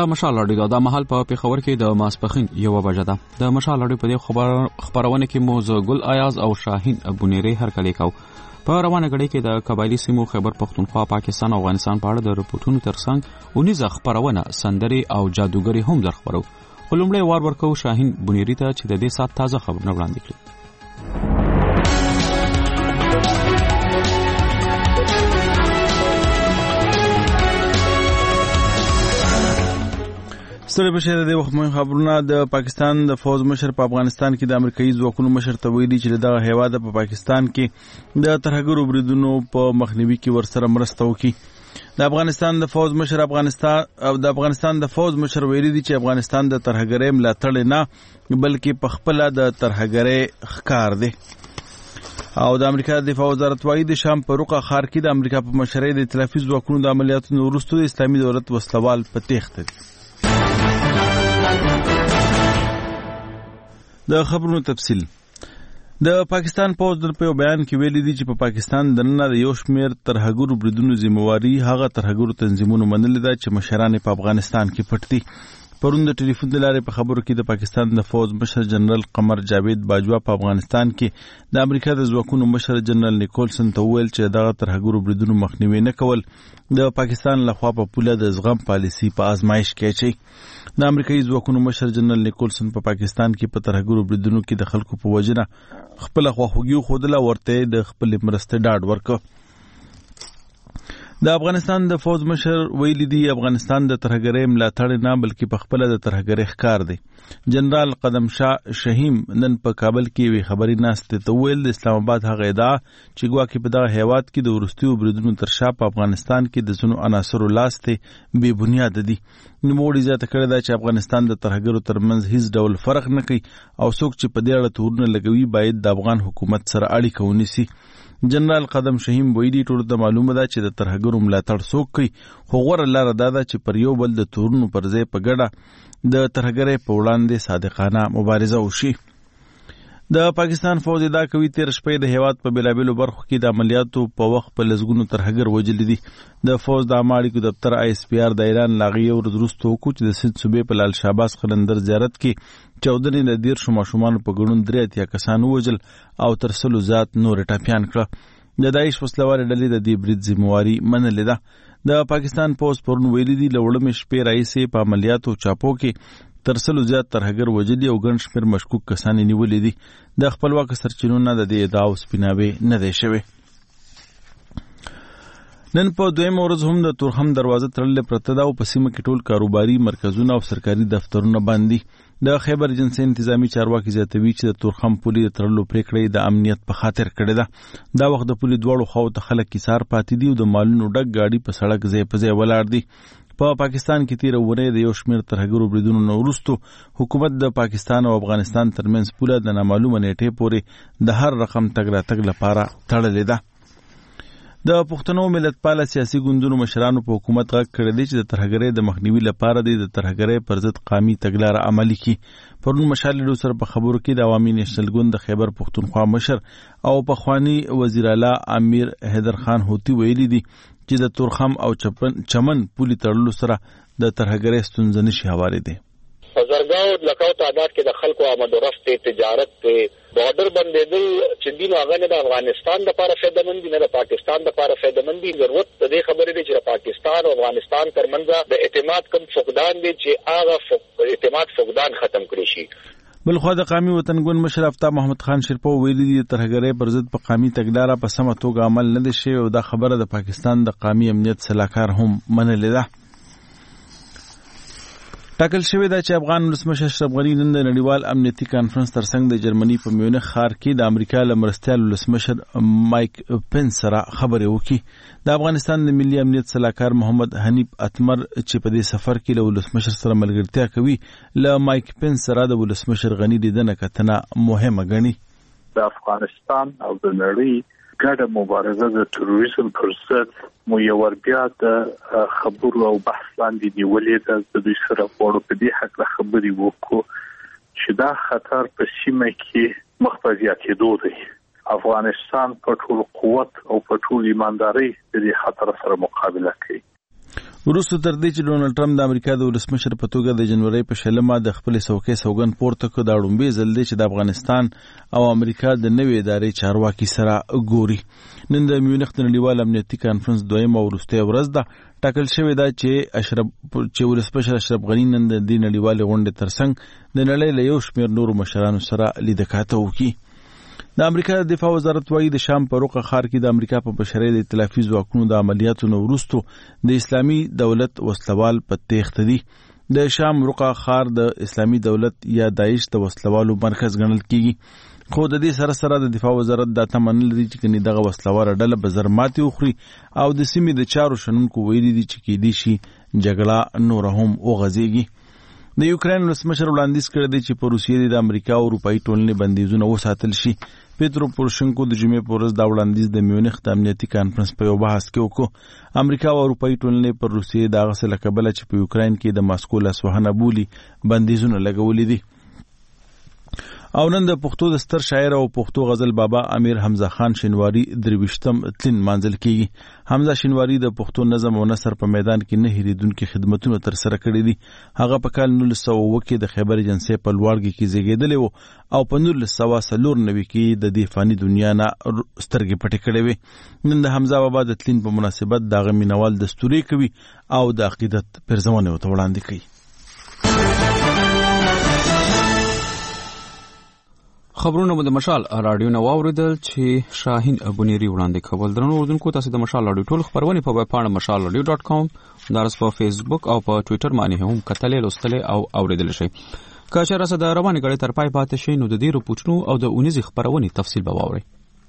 د مشال اډیو د محل په پیښور کې د ماسپخین 1 بجه ده. د مشال اډیو په دې خبرونه کې مو زګل ایاز او شاهین ابونيري هرکلی کو. په روانه غړي کې د قبایلی سیمو خیبر پختونخوا، پاکستان او افغانستان په اړه د رپورټونو ترڅنګ 19 خبرونه سندري او جادوګری هم درخبرو. خلومړی وار ورکو شاهین بونيري ته چې د دې سات تازه خبرونه وړاندې کړي. ستړي بشیر د وخت مهم خبرونه. د پاکستان د فوج مشر په افغانستان کې د امریکایي ځواکونو مشر ته ویلي چې دغه هیواد په پاکستان کې د ترهګرو بریدونو په مخنیوي کې ورسره مرسته وکړي. د افغانستان د فوج مشر ویلي دی چې افغانستان د ترهګرۍ ملاتړ نه بلکې په خپل د ترهګرۍ ښکار دی. او د امریکا د دفاع وزارت وايي د شام په روقه ښار کې د امریکا په مشرۍ د ائتلافي ځواکونو د عملیاتو وروسته د اسلامي دولت وسلوال په تېښته دي. د خبرونو تفصیل. د پاکستان پوز په بیان کې ویلي دي چې په پاکستان دننه د یو شمېر ترهګرو بریدونو ذمہواری هغه ترهګرو تنظیمونو منلې ده چې مشران په افغانستان کې پټ دي. پرون د ټلیفون د لارې په خبرو کې د پاکستان د فوج مشر جنرال قمر جاوید باجوا په افغانستان کې د امریکا د ځواکونو مشر جنرال نیکولسن ته وویل چې دغه ترهګرو بریدونو مخنیوي نه کول د پاکستان لخوا په پوله د زغم پالیسي په آزمایش کې اچي. د امریکایي ځواکونو مشر جنرال نیکولسن په پاکستان کې په ترهګرو بریدونو کې د خلکو په وجنه خپل خواخوږي خوده ورته د خپل مرسته ډاډ ورکړ. د افغانستان د فوج مشر ویلي دی افغانستان د ترهګرۍ ملاتړ نه بلکې په خپل د ترهګرۍ ښکار دی. جنرال قدم شاه شهیم نن په کابل کې وی خبري ناشته ته ویل د اسلام آباد هغه ادعا چې ګواکې په دغه هیواد کې د ورستیو بریدونو تر شا په افغانستان کې د ځینو عناصرو لاس ته بې بنیاد دي. نوموړي زیاته کړې ده چې افغانستان د ترهګرو ترمنځ هیڅ ډول فرق نه کوي او څوک چې په دې اړه تورونه لګوي باید د افغان حکومت سره اړیکه ونیسي. جنرال قدم شهیم ویلي ټولو ته معلومه ده چې د ترهګرو ملاتړ څوک کوي، خو غوره لاره دا ده چې پر یو بل د تورونو پر ځای په ګډه د ترهګرۍ په وړاندې صادقانه مبارزه وشي. د پاکستان فوج ادعا کوي تیر شپې د هیواد په بیلابیلو برخو کې د عملیاتو په وخت په لسګونو ترهګر وژلي دي. د فوج د عامه اړیکو دفتر ISPR د ایران لاغي ورځ وروسته وکړو چې د سند صوبې په لال شهباز قلندر زیارت کې 14 د 13 ماشومان په ګډون 3 کسان وژل او تر 100 ذات نور ټاپیان کړه. د داعش وسلوال ډلې د دې برید ذمہواری منلې ده. د پاکستان پوز پرون ویلي دي لوړم شپې راځي په عملیاتو چاپو کې تر 100 زیات ترهګر وژلي او ګڼ شمېر مشکوک کسان نیولې دي. د خپلواک سرچینو نه د دې ادعاو سپیناوی نه دی شوی. نن په دویم ورځ هم د تورخم دروازه تړلې پرته ده او په سیمه کې ټول کاروباري مرکزونه او سرکاري دفترونه بند دي. د خیبر ایجنسي انتظامی چارواکي زیاتوي چې د تورخم پولې د تړلو پریکړې د امنیت په خاطر کړې ده. دا وخت د پولې دواړو خواو ته خلک کیسار پاتې دي او د مالونو ډک گاډي په سړک ځای په ځای ولاړ دي. په پاکستان کې تیر ورځ د یو شمېر ترهګرو بریدونو نه وروسته حکومت د پاکستان او افغانستان ترمنځ پوله د نامعلومه نیټې پورې د هر رقم تګ راتګ لپاره تړلې ده. د پښتنو ملتپاله سیاسي ګوندونو مشرانو په حکومت غږ کړی دی چې د ترهګرۍ د مخنیوي لپاره د ترهګرۍ پر ضد قامي تګلاره عملي کړي. پرون مشال له سره په خبرو کې د عوامي نېشنل ګوند د خیبر پښتونخوا مشر او پخوانی وزیر اعلی امیر حیدر خان هوتی ویلي دي چې د تورخم او چمن پولي تړلو سره د ترهګرۍ ستونزه نشي هوارې دي. زرګاو لکاو تعداد کې د خلکو آمد و رفت تجارت بارډر بندېدل چې دین هغه نه د افغانستان لپاره فایدهمند دي نه د پاکستان لپاره فایدهمند دي. ضرورت د دې خبرې دی چې د پاکستان او افغانستان ترمنځ د اعتماد کم فقدان دي چې هغه اعتماد فقدان ختم کړي شي. بلخوا د قومي وطن ګوند مشر افتاب محمد خان شیرپو ویلي دي ترهګرۍ پر ضد په قومي تګلاره په سمه توګه عمل نه دی شوی او دا خبره د پاکستان د قومي امنیت سلاکار هم منلې ده. ټاکل شوی دا چې افغان ولسمشر اشرف غني نن د نړیوال امنیتي کانفرنس ترڅنګ د جرمني په میونخ ښار کې د امریکا له مرستیال ولسمشر مایک پنس سره خبرې وکړي. د افغانستان د ملي امنیت سلاکار محمد حنیف اتمر چې په دې سفر کې له ولسمشر سره ملګرتیا کوي له مایک پنس سره د ولسمشر غني لیدنه کتنه مهمه ګڼي. د افغانستان او د نړۍ ګډه مبارزه د تروریزم پر ضد مو یو ور بیا د خبرو او بحث لاندې نیولې ده. د دوی سره غواړو په دې حق خبرې وکړو چې دا خطر په سیمه کې مخ په زیاتېدو دی. افغانستان په ټول قوت او په ټول ایمانداري د دې خطر سره مقابله کوي. وروسته تر دې چې ډونالد ټرمپ د امریکا د ولسمشر په توګه د جنوري په شلمه د خپل څوکۍ سوګن پورته کړ د اړومبي ځل دی چې د افغانستان او امریکا د نوې ادارې چارواکي سره ګوري. نن د میونخ د نړیوال امنیتي کانفرنس دویمه وروستۍ ورځ ده. ټاکل شوې ده چې ولسمشر اشرف غني نن د دې نړیوالې غونډې ترڅنګ د نړۍ له یو شمېر نورو مشرانو سره لیدکاته وکړي. د امریکا د دفاع وزارت وايي د شام په روقه ښار کې د امریکا په بشري د ائتلافي ځواکونو د عملیاتو نه وروسته د اسلامي دولت وسلوال په تېښته دي. د شام روقه ښار د اسلامي دولت یا داعش د وسلوالو مرکز ګڼل کیږي. خو د دې سره سره د دفاع وزارت دا تمنل لري چې کني دغه وسلوال ډله به زر ماتې وخوري او د سیمې د چارو شنونکو ویلي دي چې کېدی شي جګړه نور هم وغځيږي. د یوکرين ولسمشر وړاندیز کړی دی چې په روسیې د امریکا او اروپאי ټولنې بندیزونه وساتل شي. پیټرو پورشنکو د جمعې په ورځ دا وړاندیز د میونخ د امنیتي کانفرنس په یو بحث کې وکړ. امریکا او اروپאי ټولنې پر روسیې د هغه څه له کبله چې په یوکرين کې د ماسکو لاسوهنه بولي بندیزونه لګولي دي. او نن د پښتو د ستر شاعر او پښتو غزل بابا امیر حمزه خان شینواری درويشتم تلین مانځل کیږي. حمزه شینواری د پښتو نظم او نثر په میدان کې نه هېریدونکي خدمتونه تر سره کړي دي. هغه په کال 1990 کې د خیبر ایجنسۍ په لوړګي کې زیږیدلی و او په 1994 کې د دې فاني دنیا نه سترګې پټې کړې وې. نن د حمزه بابا د تلین په مناسبت دغه مینوال دستوري کوي او د عقیدت پرځونه ورته وړاندې کوي. خبرونه د مشال رادیو نو اوریدل چې شاهین ابونيري وړاندې کول. درنو اوردونکو تاسو د مشال رادیو ټول خبرونه په ویب پاڼه mashalradio.com دارس په فیسبوک او په ټوئیټر باندې هم کتلې لوستلې او اوریدل شي. که چېرې سره د روانې غړي تر پای پاتې شي نو د دې رپورټونو او د اونیزي خبرونه تفصیل به واورئ.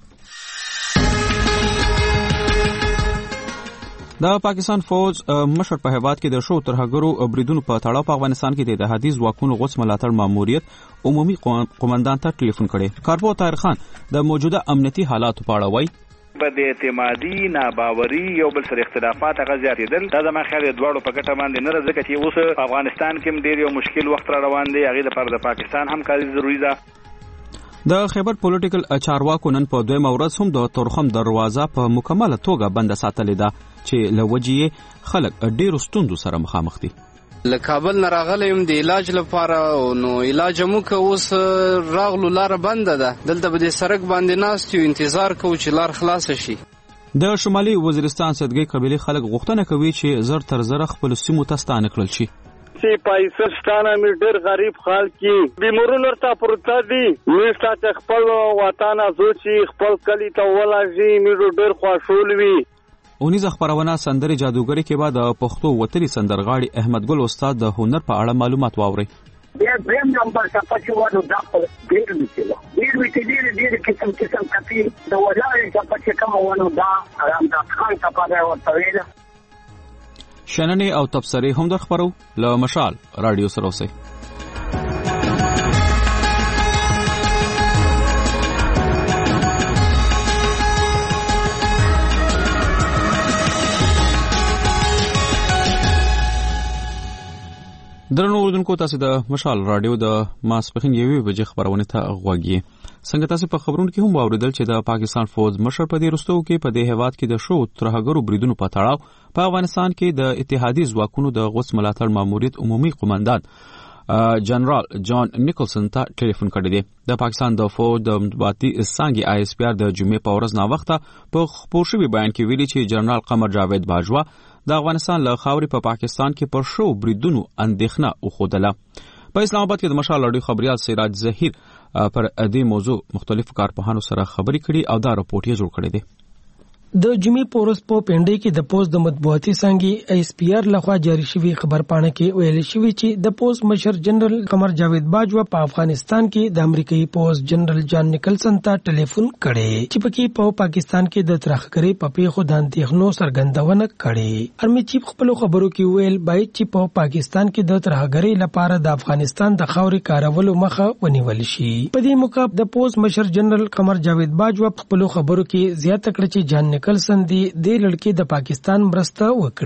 د پاکستان فوج مشر په هیواد کې د شو ترهګرو بریدونو په تړاو په افغانستان کې د اتحادیې ځواکونو غوڅ ملاتړ ماموریت عمومي قومندان ته ټلیفون کړي. کارپو طاهر خان د موجوده امنیتي حالاتو په اړه وایي په د اعتمادي ناباوري یو بل سره اختلافات هغه زیاتېدل. دا زما خیال دواړو په ګټه باندې نه راځي چې اوس افغانستان کې ډېر یو مشکل وخت را روان دی. هغه لپاره د پاکستان همکاري ضروري ده. د خیبر پولیټیکل چارواکو نن په دویمه ورځ هم د تورخم دروازه په مکمله توګه بند ساتلې ده چې لوجې خلک ډېر ستوندو سره مخامخ دي. له کابل نه راغلم د علاج لپاره نو علاج مو که اوس راغلو لار بند ده. دلته به د سړک باندې ناست یو انتظار کوو چې لار خلاص شي. د شمالي وزیرستان سدګي قبيله خلک غوښتنه کوي چې زر تر زر خپل سیمو ته ستانه کړل شي. چې پاکستان امیر ډېر غریب خلک کې بیمارونو ورته پروت دي. نشته چې خپل وطن ازوچي خپل کلی ته ولاشي مې ډېر خوشحال وي. اونیزه خبرونه سندري جادوګری کې بعد پښتو وتري سندرغاړي احمد ګل استاد د هنر په اړه معلومات واوري. بیا دریم نمبر څخه چې ودو دا ډېر ډېر قسم کپی د ولاړې څخه چې کوم ونه دا آرام د خان څخه دا ورته ویل. شننې او تبصرې هم در خبرو له مشال رادیو سره اوسئ. درنو اوردونکو تاسو د مشال رادیو د ماسپخین یوې بجې خبرونه ته غوږی. څنګه تاسو په خبرونو کې هم واوریدل چې د پاکستان فوج مشر په دې وروستو کې په دې هیواد کې د شو ترهګرو بریدونو په تړاو په افغانستان کې د اتحادیې ځواکونو د غوڅ ملاتړ ماموریت عمومي قومندان جنرال جان نیکلسن ته ټلیفون کړی دی. د پاکستان د فوج د مطبوعاتي څانګې آی اس پی آر د جمعې په ورځ نا وخته په خپور شوي بیان کې ویلي چې جنرال قمر جاوید باجوا د افغانستان له خاورې په پاکستان کې پر شو بریدونو اندېښنه وښودله. په اسلام آباد کې د مشال رادیو خبريال سراج ظهیر پر دې موضوع مختلفو کارپوهانو سره خبرې کړي او دا راپورټ یې جوړ کړی دی. د جمعې په ورځ په پنډۍ کې د پوز د مطبوعاتي څانګې آی اس پی آر لخوا جاری شوی خبرپاڼه کې ویل شوی چې د پوز مشر جنرال قمر جاوید باجوا په افغانستان کې د امریکایي پوز جنرال جان نیکلسن ته ټلیفون کړي چې په پاکستان کې د ترهګرۍ په پیښو د اندېښنو څرګندونه کړي. ارمي چیف خپل خبرو کې ویل باید چې په پاکستان کې د ترهګرۍ لپاره د افغانستان د خاورې کارولو مخه ونیول شي. په دې موقع د پوز مشر جنرال قمر جاوید باجوا خپل خبرو کې زیاته کړه چې جان نیکلسن دی د لړکی د پاکستان مرسته وکړي.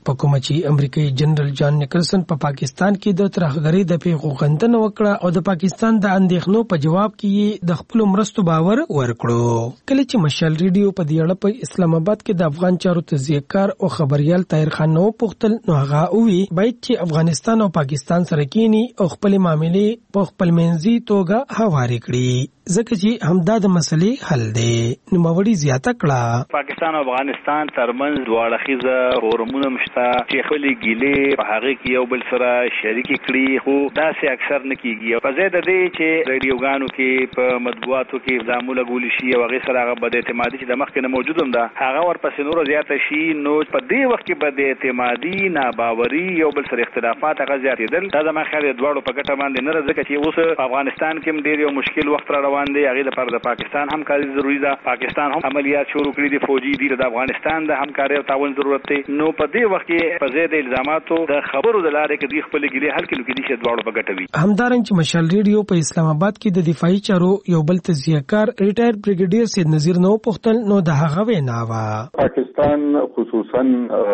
په کومه چې امریکایي جنرال جان نیکلسن په پاکستان کې د ترهګرۍ د پیښو غندنه وکړه او د پاکستان د اندېښنو په جواب کې د خپل مرستو باور ورکړو. کله چې مشال ریډیو په دې اړه په اسلام آباد کې د افغان چارو تجزیه‌کار او خبريال طاهر خان نو پوښتل نو هغه وی باید چې افغانستان او پاکستان سره کینی او خپل معاملې په خپل منځي توګه هواري کړي ځکه چې همدا د مسلې حل دی. نو موري زیاته کړه پاکستان او افغانستان ترمنځ دواړه خيزه فورمونه مشته چې خپل ګيلې په هغه کې یو بل سره شریک کړي خو دا سه اکثر نه کیږي. په ځای د دې چې ریډیوګانو کې په مطبوعاتو کې الزام لګول شي او هغه سره هغه بد اعتمادي چې د مخکې نه موجود هم ده هغه ورپسې نور زیات شي. نو په دې وخت کې بد اعتمادي ناباوري یو بل سره اختلافات هغه زیاتېدل. دا زما خیال دواړو په ګټه باندې نه راځي چې اوس افغانستان کې ډېر یو مشکل وخت را روان دی. هغه لپاره د پاکستان همکاري ضروری ده. پاکستان هم عملیات شروع کړي دي فوجي دي د افغانستان د همکاري او تعاون ضرورت دی. نو په دې وخت کې په زید الزاماتو د خبرو د لارې کې د خپل ګلې حل کړي دي چې دواړو په ګټه وي. همدارنګه مشال ریډیو په اسلام آباد کې د دفاعي چارو یو بل تجزیه‌کار ریټایر بریګیډیر سید نذیر نو پوښتل نو د هغه وینا وا پاکستان خصوصا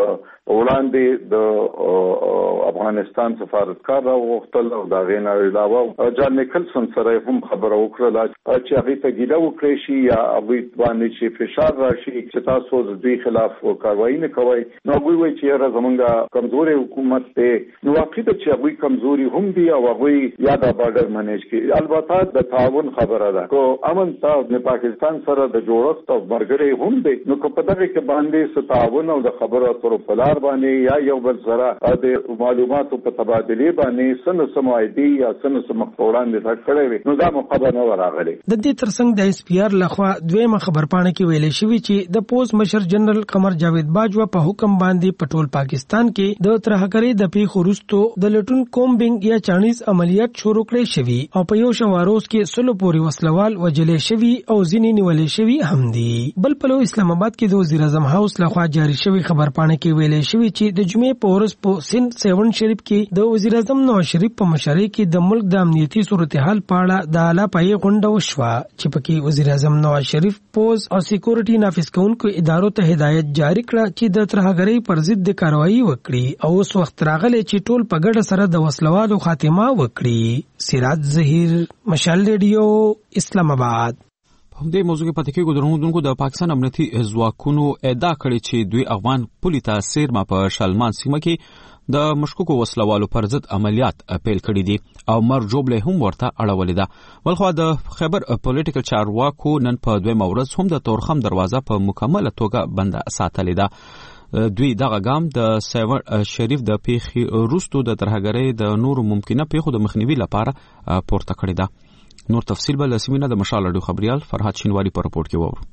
وړاندې د افغانستان سفارتکار راوغوښتل او دا غینا علاوه جان نیکلسن سره هم خبره وکړه چې هغه ته ګیله وکړي شي یا هغه باندې چې فشار راشي چې تاسو د دې خلاف کاروایی نه کوي. نو هغه وایي چې زمونږه کمزوري حکومت ته نو واقعي چې هغه کمزوري هم دي او هغه یا د بارډر منیج کوي. البته د تعاون خبره ده کو امن تاسو د پاکستان سره د جوړښت او مرګري هم دي. نو په دغه کې باندې ستاون او د خبرو اترو په لار باندې یا یو بل سره د معلوماتو په تبادله باندې سن سمایدي یا سن سمخوران د تکړه وي. نو دا مقابله نه راغلي. د دې ترڅنګ د اس پی آر لخوا دویمه خبرپاڼه کې ویل شوی چې د پوز مشر جنرال قمر جاوید باجوا په حکم باندې پټول پاکستان کې د ترهګرۍ د پیښو وروسته د لټون کومبینګ یا چانیز عملیات شروع کړي شوی او په یو شواروز کې سلو پوري وسلوال وجلې شوی او ځینې نیولې شوی هم دي. بل په اسلام آباد کې د وزیر اعظم هاوس لخوا جاری شوی خبرپاڼه کې ویل شوی چې د جمعې په ورځ په سند 7 شریف کې د وزیر اعظم نواز شریف په مشرۍ کې د ملک د امنیتي صورتحال په اړه د اعلی پایې غونډه وشوه چې پکې وزیر اعظم نواز شریف پوز او سکیورټي نافذ کوونکو ادارو ته هدایت جاری کړه چې د ترهګرۍ پر ضد د کاروایی وکړي او اوس وخت راغلی چې ټول په ګډه سره د وسلوالو خاتمه وکړي. سراج ظهیر، مشال ریډیو، اسلام آباد. په دې موضوع کې پاتې کېږو درنوونکو د پاکستان امنیتي ځواکونو ادعا کړې چې دوی افغان پولي ته سیرما په شلمان سیمه کې د مشکوکو وسلوالو پر ضد عملیات پیل کړي دي او مرجوبله هم ورته اړولې ده. ولخوا د خیبر پولیټیکل چارواکو نن په دویمه ورځ هم د تورخم دروازه په مکمله توګه بنده ساتلې ده. دوی دغه ګام د 7 شریف د پیښې وروسته د ترهګرۍ د نورو ممکنه پیښو د مخنیوي لپاره پورته کړې ده. نور تفصیل به لسمینه د مشال اډو خبريال فرحات شینواری په رپورت کې وورو.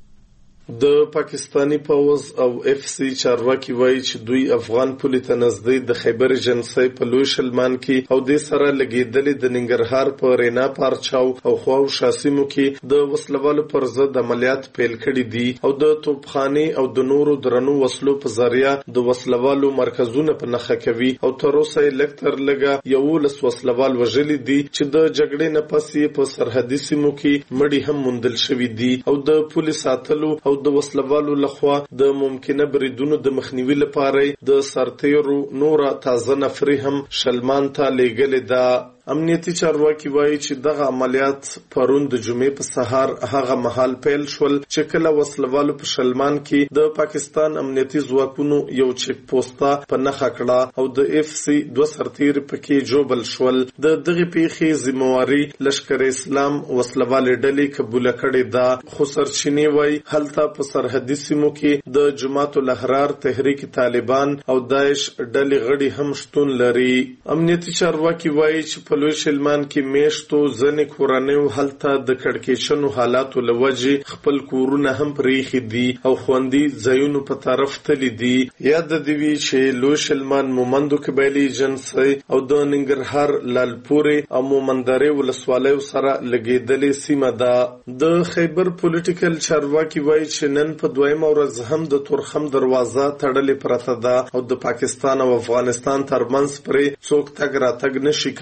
د پاکستانی پوز او اف سی چارواکي وایي چې دوی افغان پولي ته نږدې د خیبر ایجنسۍ په لوی شلمان کې او د سره لګیدلې د ننګرهار په رینا پارچاو او خواو شاسمو کې د وسلوالو پر ضد عملیات پیل کړي دي او د توپخانه او د نورو درنو وسلو په ذریعہ د وسلوالو مرکزونه په نخښه کوي او تر اوسه لکتر لګا یو لس وسلوال وژلي دي چې د جګړې نه پسې په سرحدي سیمو کې مړي هم موندل شوي دي او د پولیس ساتلو او د وسلوالو لخوا د ممکنه بریدونو د مخنیوي لپاره د سرتیرو نورا تازه نفری هم شلمان ته لېږلې ده. امنیتي چارواکي وایي چې دغه عملیات پرون د جمعې په سهار هغه مهال پیل شول چې کله وسلوالو په شلمان کې د پاکستان امنیتي ځواکونو یو چیک پوسټا په نخښه کړه او د اف سی 2 سرتیر پکې جوبل شول. د دغه پیښې ذمہواری لشکر اسلام وسلوال ډلې قبول کړې ده. خو سرچینی وایي هلته په سرحدي سیمو کې د جماعت الاحرار تحریک طالبان او داعش ډلې غړي هم شتون لري. امنیتي چارواکي وایي چې په لوی شلمان کې میشتو ځنې کورنیو هلته د کړکېچنو حالاتو لوجې خپل کورونه هم پریخي دي او خوندي ځایونو په طرف تللی دي. یاد دی وی چې لوی شلمان مومندو قبایلی ایجنسۍ او د ننګرهار لالپورې او مومندرې ولسوالیو سره لګېدلې سیمه ده. د خیبر پولیټیکل چارواکي وایي چې نن په دویمه ورځ هم د تورخم دروازه تړلې پرته ده او د پاکستان او افغانستان ترمنځ پرې څوک تګ راتګ نشي کولای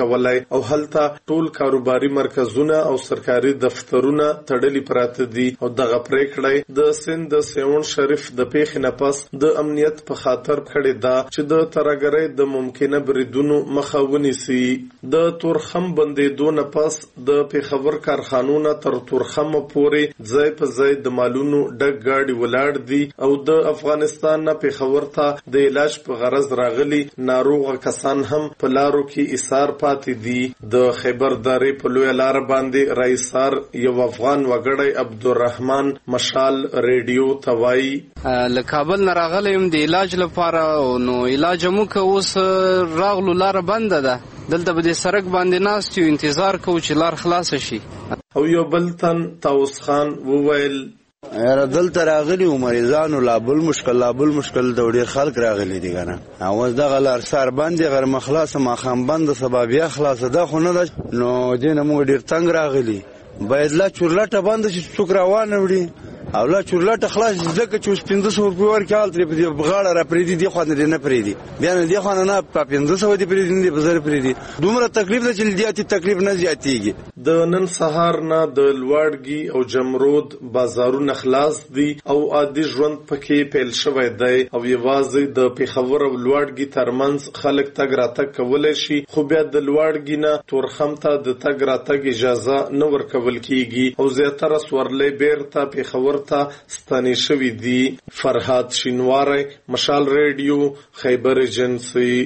او هلته ټول کاروباري مرکزونه او سرکاري دفترونه تړلي پراته دي او دغه پریکړه د سند د سیون شریف د پیښې نه پس د امنیت په خاطر کړي دا چې د ترګرۍ د ممکنه بریدونو مخه ونیسي. د تورخم بندیدو نه پس د پیښور کارخانو تر تورخم پورې ځای په ځای د مالونو ډک گاډي ولاړ دي او د افغانستان نه پیښور ته د علاج په غرض راغلي ناروغ کسان هم په لارو کې ایثار پاتې دي. د خیبر درې په لوی لار باندې رئیسار یو افغان وګړی عبدالرحمن مشال ریډیو توای له کابل نه راغلم د علاج لپاره نو علاج مو که اوس راغلو لار بنده ده دلته به د سرک باندې ناست یو انتظار کوو چې لار خلاص شي. او یو بل تن طاووس خان وویل یاره دلته راغلي و مریضانو لابل مشکل د ډېر خلک راغلي دي کنه او دغه لار سار باندې غرمه خلاصه ماښام بند سبا بیا خلاصه ده خو نه ده نو دې نه موږ ډېر تنګ راغلي باید لا چورلټه بنده شي څوک روانه وړي او لا چورلټه خلاص ځکه چې اوس 500 روپۍ ورکړي هلته په غاړه را پرېږدي دې خوا نه پرېږدي بیا نه دې خوا نه په 500 دې پرېږدي نه په 1000 پرېږدي دومره تکلیف ده چې زیاتې تکلیف نه زیاتېږي. د نن سهار نه د لوړګي او جمرود بازارونه خلاص دي او عادي ژوند پکې پیل شوی دی او یوازې د پیښور او لوړګي ترمنځ خلک تګ راتګ کولی شي خو بیا د لوړګي نه تورخم ته د تګ راتګ اجازه نه ورکول کیږي او زیاتره سورلۍ بیرته پیښور ته ستنې شوي دي. فرهاد شینواری مشال ریډیو خیبر ایجنسی.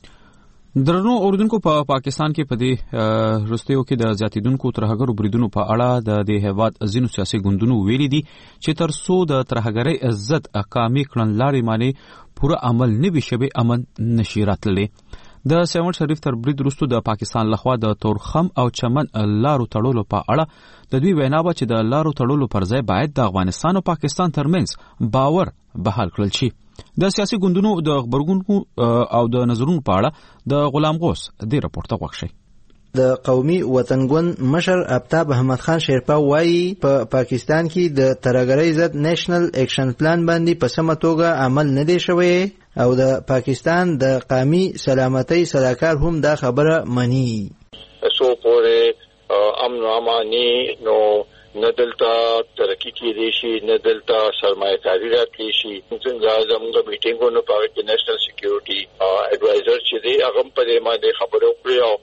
درنو اوردونکو په پاکستان کې په دې رستیو کې د زیاتیدونکو ترهګرو بریدونو په اړه د دې هیواد ځینو سیاسي ګوندونو ویلي دي چې تر څو د ترهګرۍ عزت اقامي کړنلارې باندې پوره عمل نه وي شوی امن نشي راتللی. د سیون شریف تر برید وروسته د پاکستان لخوا د تورخم او چمن لارو تړلو په اړه د دوی وینا وه چې د لارو تړلو پر ځای باید د افغانستان او پاکستان ترمنځ باور بحال کړل شي. د سیاسي ګوندونو د خبرګونکو او د نظرونو په اړه د غلام غوث دې راپور ته غوږ شئ. د قومي وطنګوند مشر آفتاب احمد خان شیرپا وایي په پاکستان کې د ترهګرۍ ضد نېشنل اکشن پلان باندې په سمه توګه عمل نه دی شوی او د پاکستان د قومي سلامتۍ صلاحکار هم دا خبره مني. سو پورې امن و امانی نو نه دلته ترقی کېدی شي نه دلته سرمایه‌کاري راتلی شي. څنګه زموږ میټینګونو په اړه کې نېشنل سکیورټي اډوایزر چې دی هغه په دې باندې خبرې وکړې او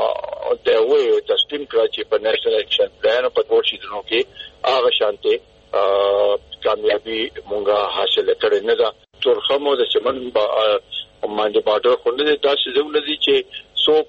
دا وایي تسلیم کړ چې په نېشنل اکشن پلان په ټول شیانو کې هغه شانته کامیابی مونږه حاصل کړې نه ده. تورخم او د چمن باندې بارډر خوندې داسې ځایونه دي چې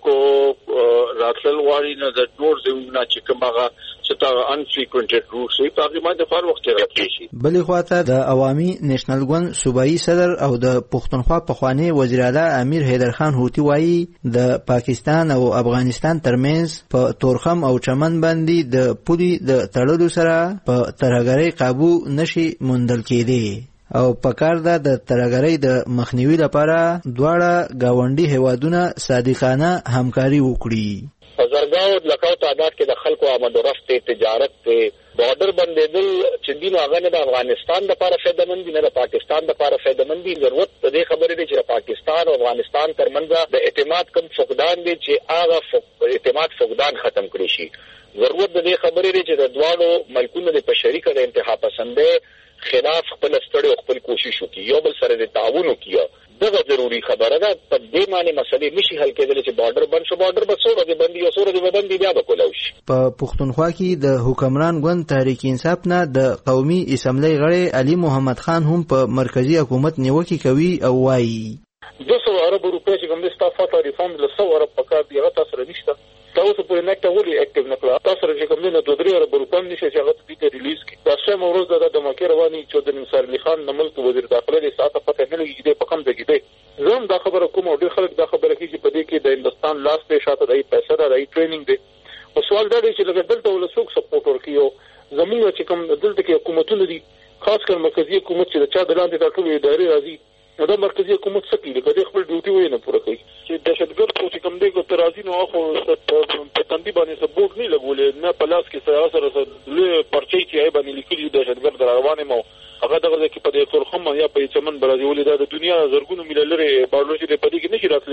څوک راتلل غواړي نه د ټول ځایونه چې کوم هغه ستاره انفریکوئنټډ روټس وي په هغه باندې فار وخت راتلی شي. بلې خواته د عوامي نېشنل ګوند صوبایي صدر او د پښتونخوا پخوانی وزیر اعلی امیر حیدر خان هوتي وایي د پاکستان او افغانستان ترمنځ په تورخم او چمن باندې د پولې د تړلو سره په ترهګرۍ قابو نشي موندل کېدی او پکار ده د ترهګرۍ د مخنیوي لپاره دواړه گاونډي هیوادونه صادقانه همکاري وکړي. هزارګاو لکاو تعداد کې د خلکو آمد و رفت تجارت بارډر بندیدل چې دین هغه نه د افغانستان لپاره فایدهمند دي نه د پاکستان لپاره فایدهمند دي. ضرورت د دې خبرې دی چې پاکستان او افغانستان ترمنځ د اعتماد کم فقدان دي چې هغه اعتماد فقدان ختم کړي شي. ضرورت د دې خبرې دی چې د دواړو ملکونو د شریکه د انتها پسندۍ خلاف خپل ستړي او خپل کوشش وکړي یو بل سره د تعاون وکړي. دغه ضروری خبره ده. په دې معنی مسلې نشي حل کېدلی چې بارډر بند شو بارډر به څو ورځې بندي او څو ورځې بندي بیا به کولاو شي. په پښتونخوا کې د حکمران ګوند تحریک انصاف نه د قومي اسمبلی غړی علي محمد خان هم په مرکزی حکومت نیوکه کوي او وایي 200 ارب روپۍ چې کوم د استافات ریفاند له 100 ارب پکار دی هغه تاسو نشته تاسو په نکته ولې اکټیو نکړه تاسو چې کوم نه 2-3 ارب روپۍ نشي چې هغه دې ریلیز کی تاسو موروز د دمکه رواني چې د نصر علي خان نمل وزیر داخله د ساعت پته نه لګي دې په کم ځای کې زم دا خبره کوم او ډېر خلک دا خبره کوي چې په دې کې د هندستان لاس په شاته د پیسې د ټریننګ دی او سوال دا دی چې لکه دلته ولسوک سپورټ ورکیو زموږ چې کوم دلته کې حکومتونه دي خاص کر مرکزی حکومت چې د چا د لاندې ټاکلو ادارې راځي دا مرکزی حکومت سکی لکه د خپل ډیوټي وای نه پوره کوي چې دهشتګرد چې کوم دی کو ترازی نو خو په تندې باندې سبوټ نه لګولې نه پلاس کې سره له پرچې چې باندې لیکلي دهشتګرد روانه مو هغه دغه کې په تورخم یا په چمن برازي ولې د دنیا زرګونو میل لري باډلو چې په دې کې نشي راتلی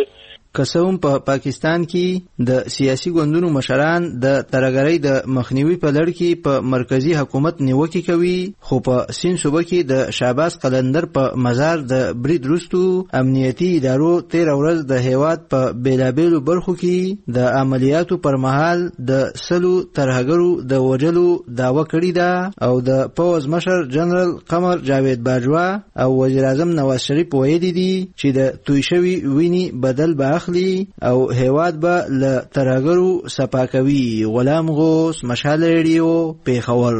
کسوم په پاکستان کې د سیاسي ګوندونو مشران د ترهګرۍ د مخنیوي په لړ کې په مرکزی حکومت نیوکې کوي، خو په سین صوبه کې د شهباز قلندر په مزار د برید وروستو امنیتي ادارو 13 ورځ د هیواد په بیلابیلو برخو کې د عملیاتو پر مهال د 100 ترهګرو د وژلو دعوه کړې ده او د پوځ مشر جنرال قمر جاوید باجوا او وزیر اعظم نواز شریف ویلي دي چې د توی شوي ویني بدل به او هیواد به له ترهګرو صفا کوي. غلام غوث، مشال ریډیو، پیښور.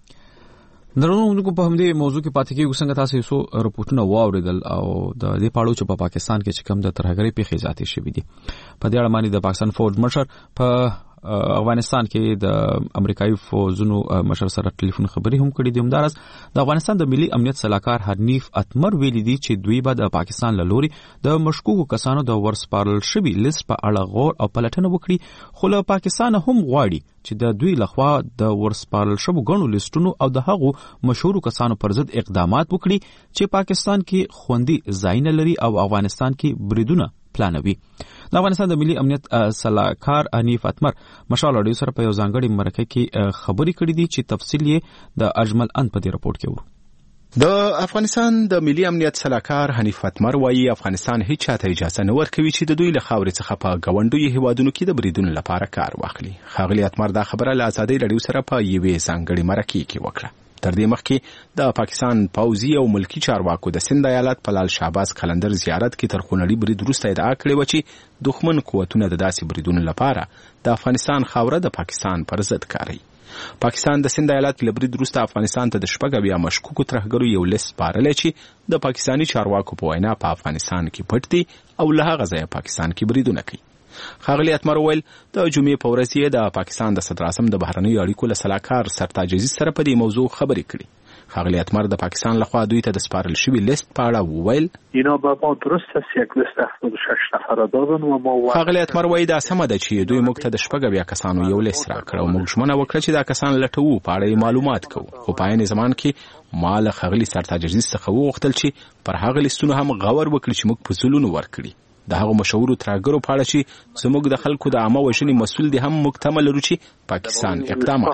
درنو په همدې موضوع کې پاتې کېږو. څنګه تاسو یو رپورټونه واوریدل او د دې پاړو چې په پاکستان کې چې کوم د ترهګرۍ پیښې ذاتي شوې دي، په دې اړه باندې د پاکستان فوج مشر په افغانستان کې د امریکایي فوجونو مشر سره ټلیفون خبري هم کړې دي. همدارس د افغانستان د ملي امنیت صلاحکار حنیف اتمر ویلي دي چې دوی به د پاکستان له لوري د مشکوکو کسانو د ورسپارل شوي لیست په اړه غور او پلټنه وکړي، خو له پاکستان هم غواړي چې د دوی لخوا د ورسپارل شوو غنو لیستونو او د هغو مشهورو کسانو پر ضد اقدامات وکړي چې پاکستان کې خوندي ځایونه لري او افغانستان کې بریدونه پلانوي. د افغانستان د ملي امنیت صلاحکار حنیف اتمر مشال اډیو سره په یو ځانګړي مرکه کې خبري کړې دي چې تفصیل یې د اجمل ان په دې رپورت کې ورو. د افغانستان د ملي امنیت صلاحکار حنیف اتمر وایي افغانستان هیڅ چاته اجازه نه ورکوي چې د دوی له خاورې څخه په ګاونډیو هیوادونو کې د بریدونو لپاره کار واخلي. ښاغلي اتمر دا خبره له ازادۍ رادیو سره په یوې ځانګړي مرکه کې وکړه. تر دې مخکې د پاکستان پوځي او ملکی چارواکو د سند ایالت په لال شهباز قلندر زیارت کې تر خونړي برید وروسته ادعا کړې و چې دښمن قوتونه د داسې بریدونو لپاره د افغانستان خاوره د پاکستان پر ضد کاروي. پاکستان د سند ایالت له برید وروسته افغانستان ته د شپږ مشکوکو ترهګرو یو لیست سپارلی چې د پاکستاني چارواکو په وینا په افغانستان کې پټ دي او له هغه ځایه پاکستان کې بریدونه کوي. ښاغلي اتمر وویل د جمعې په ورځ یې د پاکستان د صدر اعظم د بهرنیو اړیکو له سلاکار سرتاج عزیز سره په دې موضوع خبرې کړې. ښاغلي اتمر د پاکستان لخوا دوی ته د سپارل شوي لیست په اړه وویل اینا به ما درست است یک لیست 76 نفره دادن و ما ښاغلي اتمر وایي دا سمه ده چې دوی موږ ته د شپږ کسانو یو لیست راکړ او موږ ژمنه وکړه چې دا کسان لټوو په اړه معلومات کوو، خو په عین زمان کې ما له ښاغلي سرتاج عزیز څخه وغوښتل چې پر هغه لیستونو هم غور وکړي چې موږ په ځلونو ورکړي. د هغو مشهورو ترهګرو په اړه چې زموږ د خلکو د عامه وژنې مسؤل دي هم موږ تمه لرو چې پاکستان اقدامات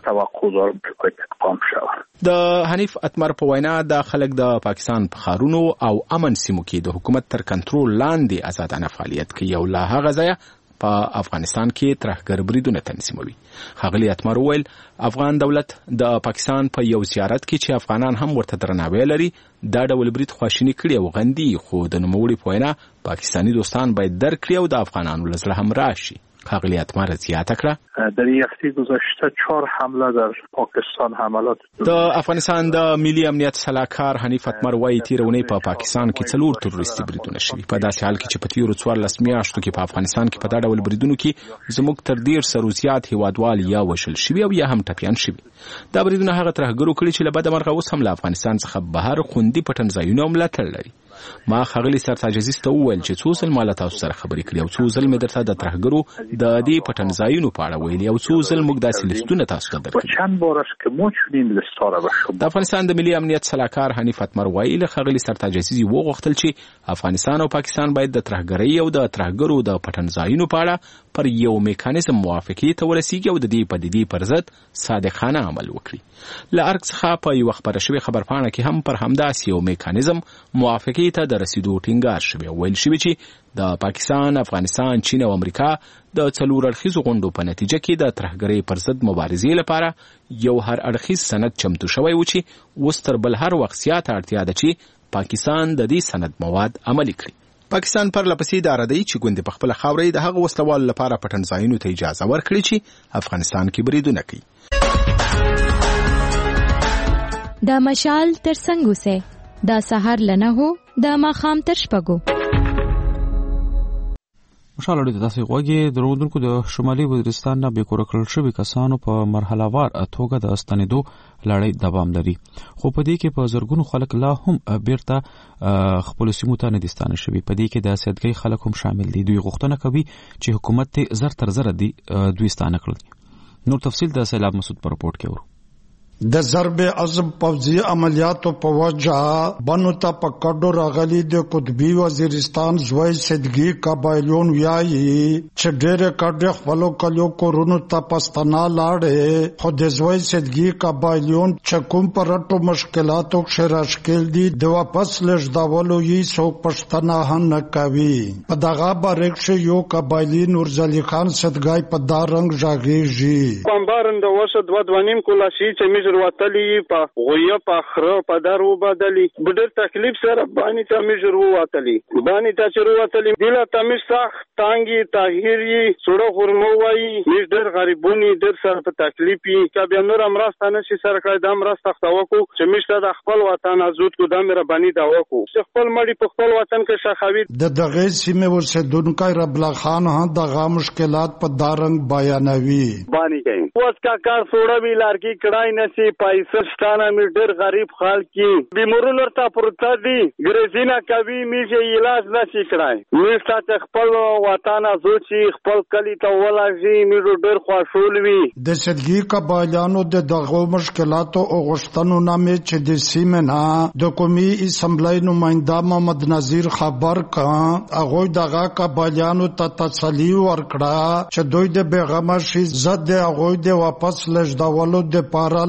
وکړي. د حنیف اتمر په وینا د خلک د پاکستان په ښارونو او امن سیمو کې د حکومت تر کنټرول لاندې آزادانه فعالیت کوي او له هغه ځایه په افغانستان کې ترهګر بریدونه تنظیموي. ښاغلي اتمر وویل افغان دولت د پاکستان په یو زیارت کې چې افغانان هم ورته درناوی لري دا ډول برید خواشیني کړي او غندي، خو د نوموړي په وینا پاکستانی دوستان باید درک کړي او د افغانانو له زړه هم راشي. ښاغلي اتمر زیاته کړه در هفته گذشته 4 حمله در پاکستان حملات د افغانستان د ملي امنیت صلاحکار حنیف اتمر وایي تیرونی په پاکستان کې 4 تروریستي بریدونه شوي، په داسې حال کې چې په تیرو 14 میاشتو کې په افغانستان کې په دا ډول بریدونو کې زموږ تر 150 زیات هیوادوال یا وشل شوي او یا هم ټپیان شوي. دا بریدونه هغه ترهګرو کړي چې له بده مرغه اوس هم له افغانستان څخه بهر خوندي پټن ځایونه ملاتړ لري. ما ښاغلي سرتاج عزیز ته وویل چې څو ځل ما له تاسو سره خبرې کړې او څو ځل مې درته د ترهګرو د دې پټن ځایونو په اړه ویلي او څو ځل موږ داسې لیستونه تاسو ته درکړي. چند بار است که ما چنین لیست‌ها را به شما د افغانستان د ملي امنیت صلاحکار حنیف اتمر وایي له ښاغلي سرتاج عزیز وغوښتل چې افغانستان او پاکستان باید د ترهګرۍ او د ترهګرو د پټن ځایونو په اړه پر یو میکانیزم موافقې ته ورسیږي او د دې پدیدې پر ضد صادقانه عمل وکړي. له ارګ څخه په یو خبره شوې خبرپاڼه کې هم پر همداسې یو میکانیزم موافقې ته د رسیدو ټینګار شوی او ویل شوی چې د پاکستان، افغانستان، چین او امریکا د 4 اړخیزو غونډو په نتیجه کې د ترهګرۍ پر ضد مبارزې لپاره یو هر اړخیز سند چمتو شوی و چې اوس تر بل هر وخت زیاته اړتیا ده چې پاکستان د دې سند مواد عملي کړي. پاکستان پر لپسې اداره دی چې ګوندې په خپل خاورې د هغه وسلوالو لپاره پټن ځایونو ته اجازه ورکړي چې افغانستان کې بریدونه کوي. د مشال تر څنګ اوسه د سحر لنه هو د ماخام تر شپږو. مشال اډیو تاسو غوږی درودونکو د شمالي وزیرستان نه بیکور کړل شوی کسانو په مرحله وار توګه د استنیدو لړۍ دوام لري، خو په دې کې په زرګونو خلک لا هم بیرته خپل سیمو ته نه دي ستانه شوي. په دې کې د سیادګۍ خلک هم شامل دي. دوی غوښتنه کوي چې حکومت ته زر تر زر دوی ستانه کړي. نور تفصیل د سیلاب مسعود پر رپورت کې ورو. د ضرب عزم پوځي عملیاتو په وجه بنو ته په کډو راغلي د قطبي وزیرستان زوی صدقي قبایلون ویایي چې ډېر کډه خپلو کلیو کورونو ته پښتنا لاړې خو د زوی صدقي قبایلون چې کوم پرټو مشکلاتو شراشکل دي د واپس لږداولو یې څوک پښتنا هم نه کوي په دغه بارک شو یو قبایلی نورزلي خان صدقای په دا رنګ ژاغېږي بمبارند وسه 2.5 کلاسي چې وتلی په غویا په خره په درو بدلی بډر تکلیف سره باندې ته مجر وتلی باندې ته چر وتلی دله تمش سخت تانګي طاهری سړو خرمو وای مجر غریبونی در سره په تکلیفي کبه نور امراستانه شي سره کړه د امراست تختوکو چې مشته د خپل وطن ازود کو د مر باندې دا وکو چې خپل مړی په خپل وطن کې شخاوي د دغه سیمه ورسېدونکو ربلا خان ها دغه مشکلات په دارنګ بیانوي باندې کوي اوس کا کار سوړه وی لارکی کړای نسی پایسستانه می ډېر غریب خال کی بیمارونو ورته پروت دي ګرځینا کوي میشه علاج نشي کړای میستا چې خپل وطن ازوچی خپل کلی ته ولاشي می ډېر خوشحال وي د صدقي قبایلانو د دغه مشکلاتو او غشتنو نامې چې د سیمنا د قومي اسمبلی نماینده محمد نذیر خبر کړه هغه دغه قبایلانو ته تسلی ورکړه چې دوی د بیغمه شي زد هغه د واپس لږداولو د پاره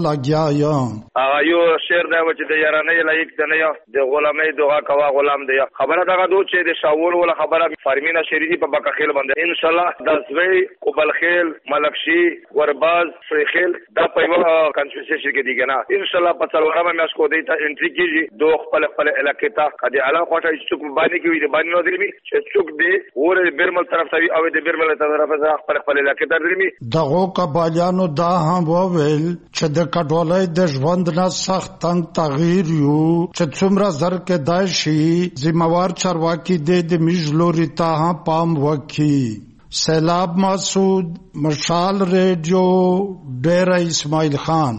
یو شعر دا و چې د یارانه لایق د نه د غلامۍ دغه کوا غلام دی خبره دغه دوه چې د شاول ولا خبره فارمینا شریدي په بکخیل باندې ان شاء الله د زوی قبلخیل ملکشي ورباز فریخیل دا په یو کنسټیټیوشن کې دی کنه ان شاء الله په څلورمه میاشت کو دی ته انټری کیږي دوه خپل علاقې ته کدي اعلی خوټه چې باندې کې وي د باندې نو درمي چې څوک دی ور بیرمل طرف ته او د بیرمل طرف ته خپل علاقې ته درمي دغه قبایلانو دا هم وویل چې د کډوالۍ د ژوند نه سخت تنگ تغییر یو چې څومره زر کې دای شي ذمہوار چارواکي د میژلوري ته پام وکي سیلاب مسعود مشال ریډیو ډیره اسماعیل خان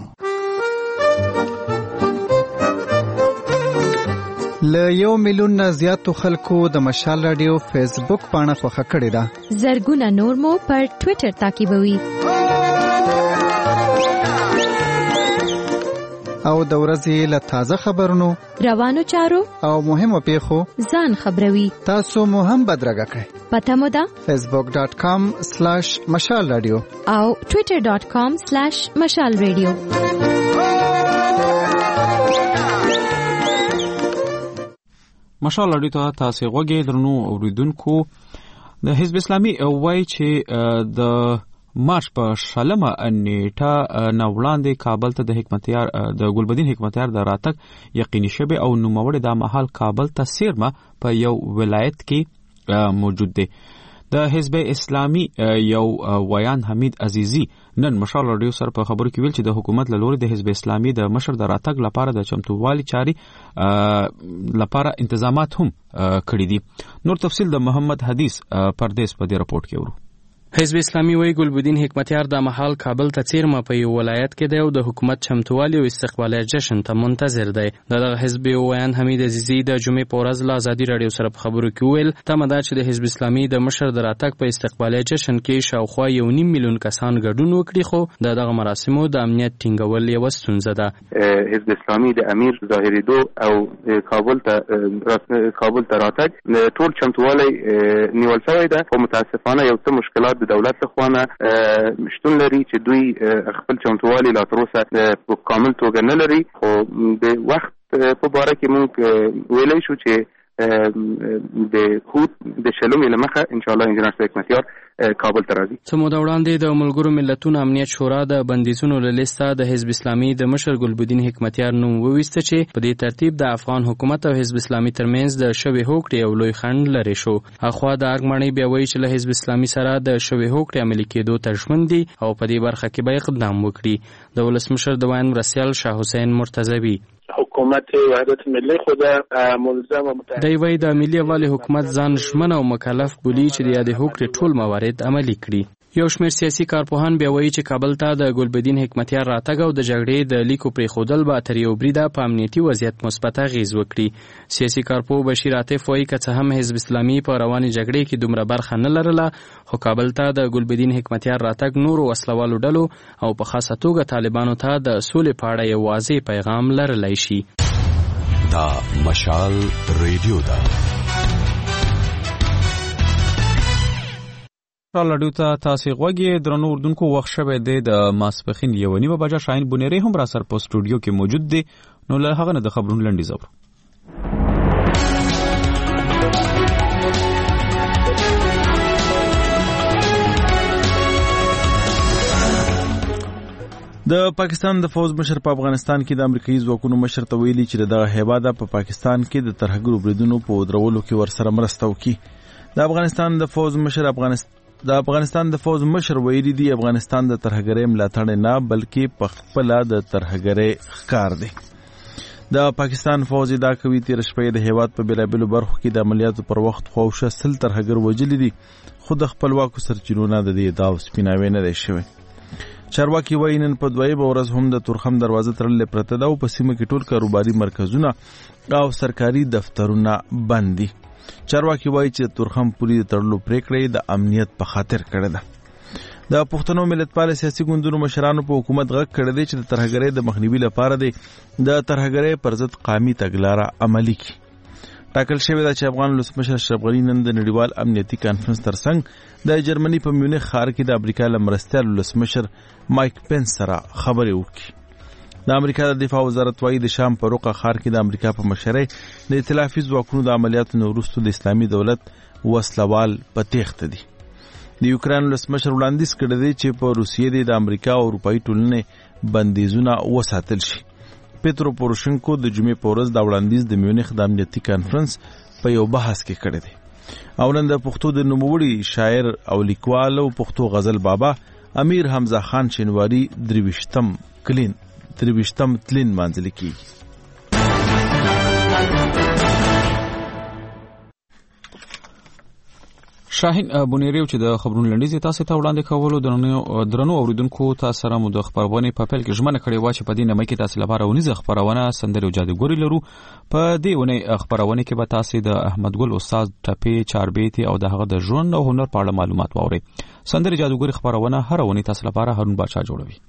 له 1 میلیون نه زیاتو خلکو د مشال رادیو فیسبوک پاڼه خوښه کړې ده زرګونه نور مو پر ټوئیټر تعقیبوي او د ورځې له تازه خبرونو روانو چارو او مهمو پیښو ځان خبروي تاسو مو هم بدرګه کړئ پته مو ده facebook.com/مشال رادیو او twitter.com/مشال رادیو مشال رادیو ته تاسو غوږی درنو اوریدونکو د حزب اسلامي وایي چې د مارچ په شلمه نیټه نه وړاندې کابل ته د حکمتیار د ګلبدین حکمتیار د راتګ یقیني شوه او نوموړی د مهال کابل ته سیرمه په یو ولایت کې موجود دی د حزب اسلامي یو ویان حمید عزیزی نن مشال رادیو سره په خبرو کې ویل چې د حکومت له لوري د حزب اسلامي د مشر د راتګ لپاره د چمتووالي چاري لپاره انتظامات هم کړی دي نور تفصیل د محمد حدیث پردیس په دې رپورت کې ورو حزب اسلامي وی ګلبدین حکمتیار د محل کابل ته چیرمه په یو ولایت کې دی او د حکومت چمتووالي او استقبالي جشن ته منتظر دی دغه حزب ویان حمید عزیزی د جمعې په ورځ له ازادي رادیو سره په خبرو کې ویل تمه ده چې د حزب اسلامي د مشر د راتګ په استقبالي جشن کې شاوخوا 1.5 میلیون کسان ګډون وکړي خو دغه مراسمو د امنیت ټینګول یو ستونزه ده حزب اسلامي د امیر ظاهریدو او کابل ته راتګ ټول چمتووالي نیول شوی ده او متاسفانه یو څه مشکلات د دولت لخوانه شتون لري چې دوی خپل چمتووالي لا تر اوسه په کامل توګه نه لري خو د وخت په باره کې موږ ویلی شو چې د هوت د شلمې له مخه ان شاء الله انجنیر صاحب حکمتیار کابل ته راځي څه موده وړاندې د ملګرو ملتونو امنیت شورا د بندیزونو له لیسته د حزب اسلامي د مشر ګلبدین حکمتیار نوم وویسته چې په دې ترتیب د افغان حکومت او حزب اسلامي ترمنځ د شوې هوکړې او لوی خنډ لري شو اخوا د ارګمنۍ بیا وایي چې له حزب اسلامي سره د شوې هوکړې عملي کېدو ته ژمن دي او په دې برخه کې به اقدام وکړي د ولسمشر د ویان مرسیال شاه حسین مرتضوی حکومت وحدت ملی خود ملزم و متحد دی وای د ملي والي حکومت ځان ژمن او مکلف بولی چې د یاد هوکړې ټول موارد عملي کړي یو شمېر سیاسي کارپوهان بیا وایي چې کابل ته د ګلبدین حکمتیار راتګ او د جګړې د لیکو پرېښودل به تر یو بریده په امنیتي وضعیت مثبت اغېز وکړي. سیاسي کارپوه بشیر عاطف وایي که څه هم حزب اسلامي په روانې جګړې کې دومره برخه نه لرله، خو کابل ته د ګلبدین حکمتیار راتګ نورو وسلوالو ډلو او په خاصه توګه طالبانو ته د سولې په اړه یو واضح پیغام لرلی شي. دا مشال ریډیو ده. راډیو ته تاسو غوږی درنو اردوونکو، وخت شوه دی د ماسپخین 1:30 بجې. شاهین بونیری هم را سره په سټوډیو کې موجود دی. نو له هغه نه د خبرونو لنډیز اورو. د پاکستان د فوج مشر په افغانستان کې د امریکایي ځواکونو مشر ته ویلي چې دغه هیواد په پاکستان کې د ترهګرو بریدونو په ودرولو کې ورسره مرسته وکړي. د افغانستان د فوج مشر ویلي دی افغانستان د ترهګرۍ ملاتړ نه بلکې په خپل د ترهګرۍ ښکار دی. د پاکستان فوج دا کوي تیر شپه د هیواد په بیلابیلو برخو کې د عملیاتو پر وخت خوښه سل ترهګر وجلي دي، خو د خپلواکو سرچینو نه د دې داو سپیناوي نه دی شوی. چارواکي وایي نن په دویمه ورځ هم د تورخم دروازه تړلې پرته ده او په سیمه کې ټول کاروباري مرکزونه او سرکاري دفترونه بند دي. چارواکي وایي چې تورخم پولی د تړلو پریکړه د امنیت په خاطر کړې ده. د پښتنو ملتپال سیاسي ګوندونو مشرانو په حکومت غږ کړی دی چې د ترهګرۍ د مخنیوي لپاره د ترهګرۍ پر ضد قامي تګلاره عملي کړي. ټاکل شوی ده چې افغان ولسمشر اشرف غني نن د نړیوال امنیتي کانفرنس ترڅنګ د جرمني په میونخ ښار کې د امریکا له مرستیال ولسمشر مایک پنس سره خبرې وکړي. د امریکا د دفاع وزارت وايي د شام په روقه ښار کې د امریکا په مشرۍ د ائتلافي ځواکونو د عملیاتو نه وروسته د اسلامي دولت وسلوال په تېښته دي. د یوکران ولسمشر وړاندیز کړی دی چې په روسیې د امریکا او اروپایي ټولنې بندیزونه وساتل شي. پیترو پوروشنکو د جمعې په ورځ دا وړاندیز د میونخ د امنیتي کانفرنس په یو بحث کې کړی دی. او نن د پښتو د نوموړي شاعر او لیکوال او پښتو غزل بابا امیر حمزه خان شینواری 23م تلین مانځل کیږي. شاهین بونیریو چې د خبرونو لنډیز تاسو ته وړاندې کولو درنو اوریدونکو تاسو سره مو د خبرونه په پیل کې ژمنه کړې و چې په دې نه مکه تاسو لپاره ونیزه خبرونه سندري او جادوګوري لرو. په دې ونه خبرونه کې به تاسو د احمد ګل استاد ټپي چاربيتي او دغه د ژوند او هنر په اړه معلومات واورئ. سندري جادوګوري خبرونه هر ونه تاسو لپاره هارون بادشاہ جوړوي.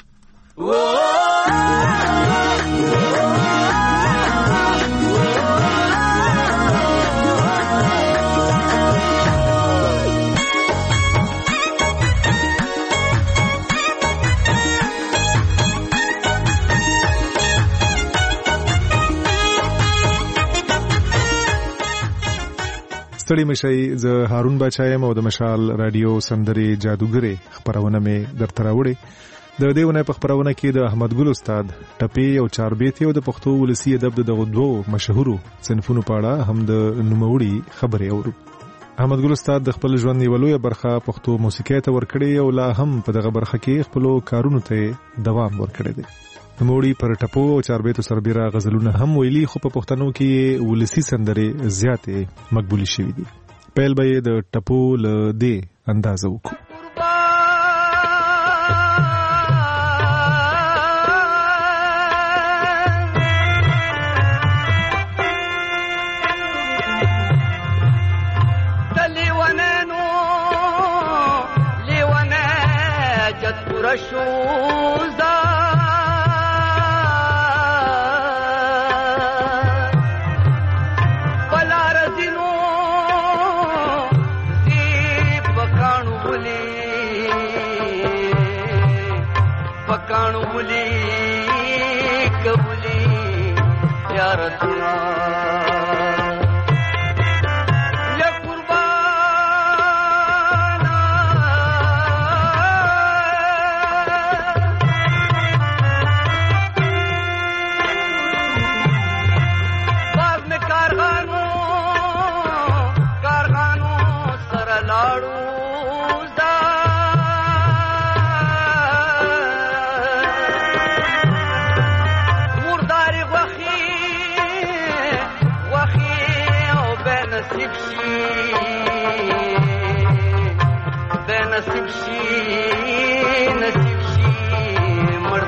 ستړي مشي زه هارون بادشاہ یم او د مشال رادیو سندري جادوګري خبرونه مې درته راوړې. د دې ونه په خبرونه کې د احمد ګل استاد ټپي او چاربيتي او د پښتو ولسی ادب دغه دوه مشهورو صنفونو په اړه هم د نوموړي خبرې اورو. احمد ګل استاد د خپل ژوند یو لوی برخه پښتو موسیقۍ ته ورکړې او لا هم په دغه برخه کې خپل کارونو ته دوام ورکړی دی. نوموړي پر ټپو او چاربيتو سربېره غزلونه هم ویلي، خو په پښتنو کې ولسی سندرې زیاتې مقبولې شوې دي. پیل به د ټپو له دې اندازه وکړو.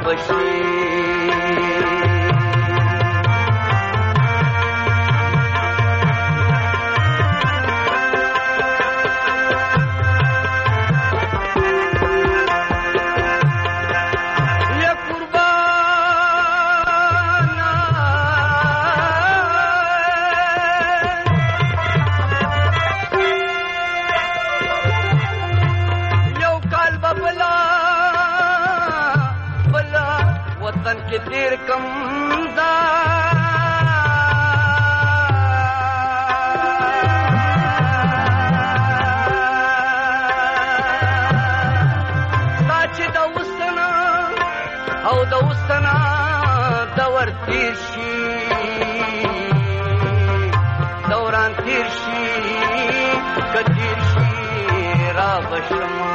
بشي تیر کم دا چې د وسنا او د وسنا دور تیر شي دوران تیر شي کتیر شي را بشما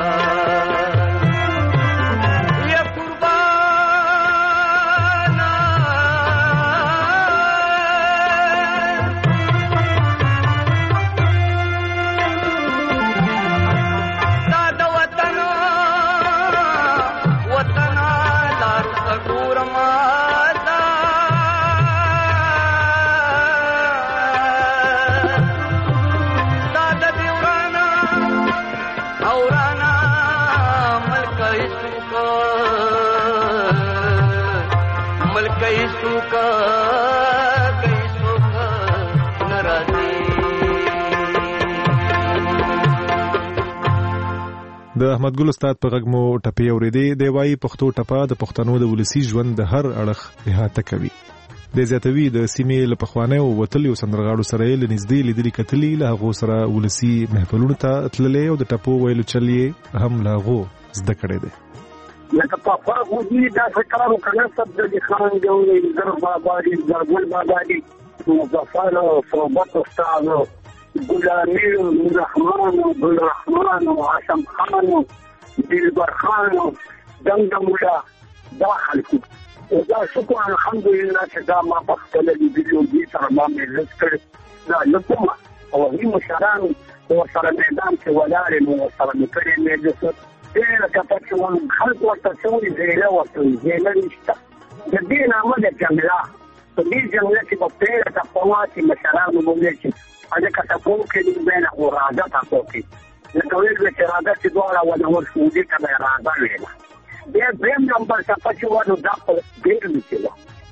د احمد ګل استاد په غږ مو ټپې اورېدې دی وايي پښتو ټپه د پښتنو د ولسی ژوند د هر اړخ احاطه کوي د زیاتوي د سیمې له پخوانیو وتلیو سندرغاړو سره یې لنږدې لیدلي کتلي له هغو سره ولسی محفلونو ته تللې او د ټپو ویلو چل یې هم له هغو زده کړی دی لکه پاپا غوږی دا فکر وکړه سب د خان دی زر بابا دی زرګل بابا دی مظفر او صوبت استاد ګلامیر رحمان ګل رحمان عاصم خان دلبر خان دمدمولا دا خلکو دا شکر الحمدلله چې دا ما په خپل ویډیو دي سره ما مې لکه دا لکه او هی مشران او سره میدان کې ولاړ نو سره مې کړې مې د څه کته چې ون خلک ورته څوري زیله ورته زیله نشته د دې نامه د جمله په دې جمله کې په پیره د قواتي مشران وګورئ چې اځه کته کوم کې د بین اوراده تاسو کې نو ټول چې راځي چې دوه ونه ورسودي کله راځي ویلا بیا دیم نمبر څه چې ونه دا په ډیر میچلا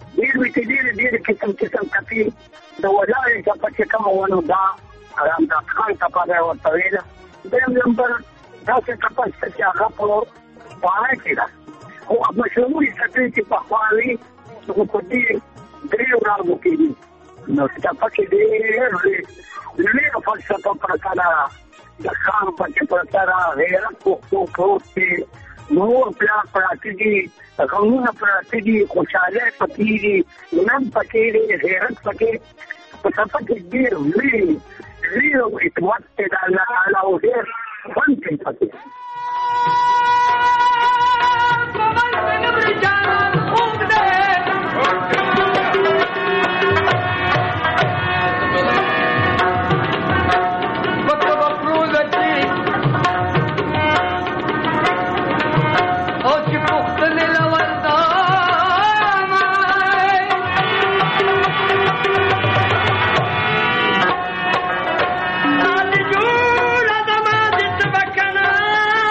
ډیر قسم کپی د ولای چې کوم ونه دا آرام دا خان ته پاره ورته ویلا دیم نمبر دا څه تاسو چې هغه په پاره کې دا او مشهوري څه چې په خالي په دې درې ورځو کې نو چې تاسو دې لږه فلسفه پرتاله د خان په پرتاله غیرت کو کوتي نور پلان پراتګي غوونه پراتګي خوشاله پکېږي نن پکېږي غیرت پکې په صفه کې ډېر وی اعتماد ته د الله تعالی او ډېر فن کې پکې Kana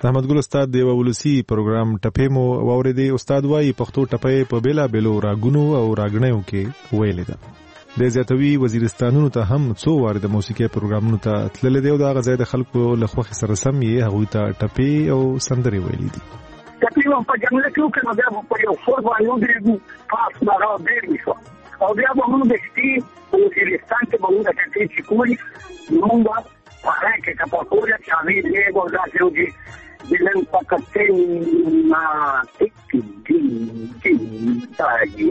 احمد ګل استاد د ولسی پروګرام ټپې مو واورېدې. استاد وايي پښتو ټپې په بیلا بیلو راګونو او راګنیو کې ویلې ده. د زیاتوي وزیرستانونو ته هم څو واره د موسیقي پروګرامونو ته تللې دی او دا غزا د خلکو له خوښ سره سم یې هغه ته ټپې او سندرې ویلې دي. ټپې په جمله کې کنه دا په یو فور باندې درېږي پاس نه راځي او بیا به موږ د شتي وزیرستان ته به موږ ټپې چې کولی موږ هغه کې کپاټوله چې هغه یې ورته وځي دلن پکتنا تکي تاګي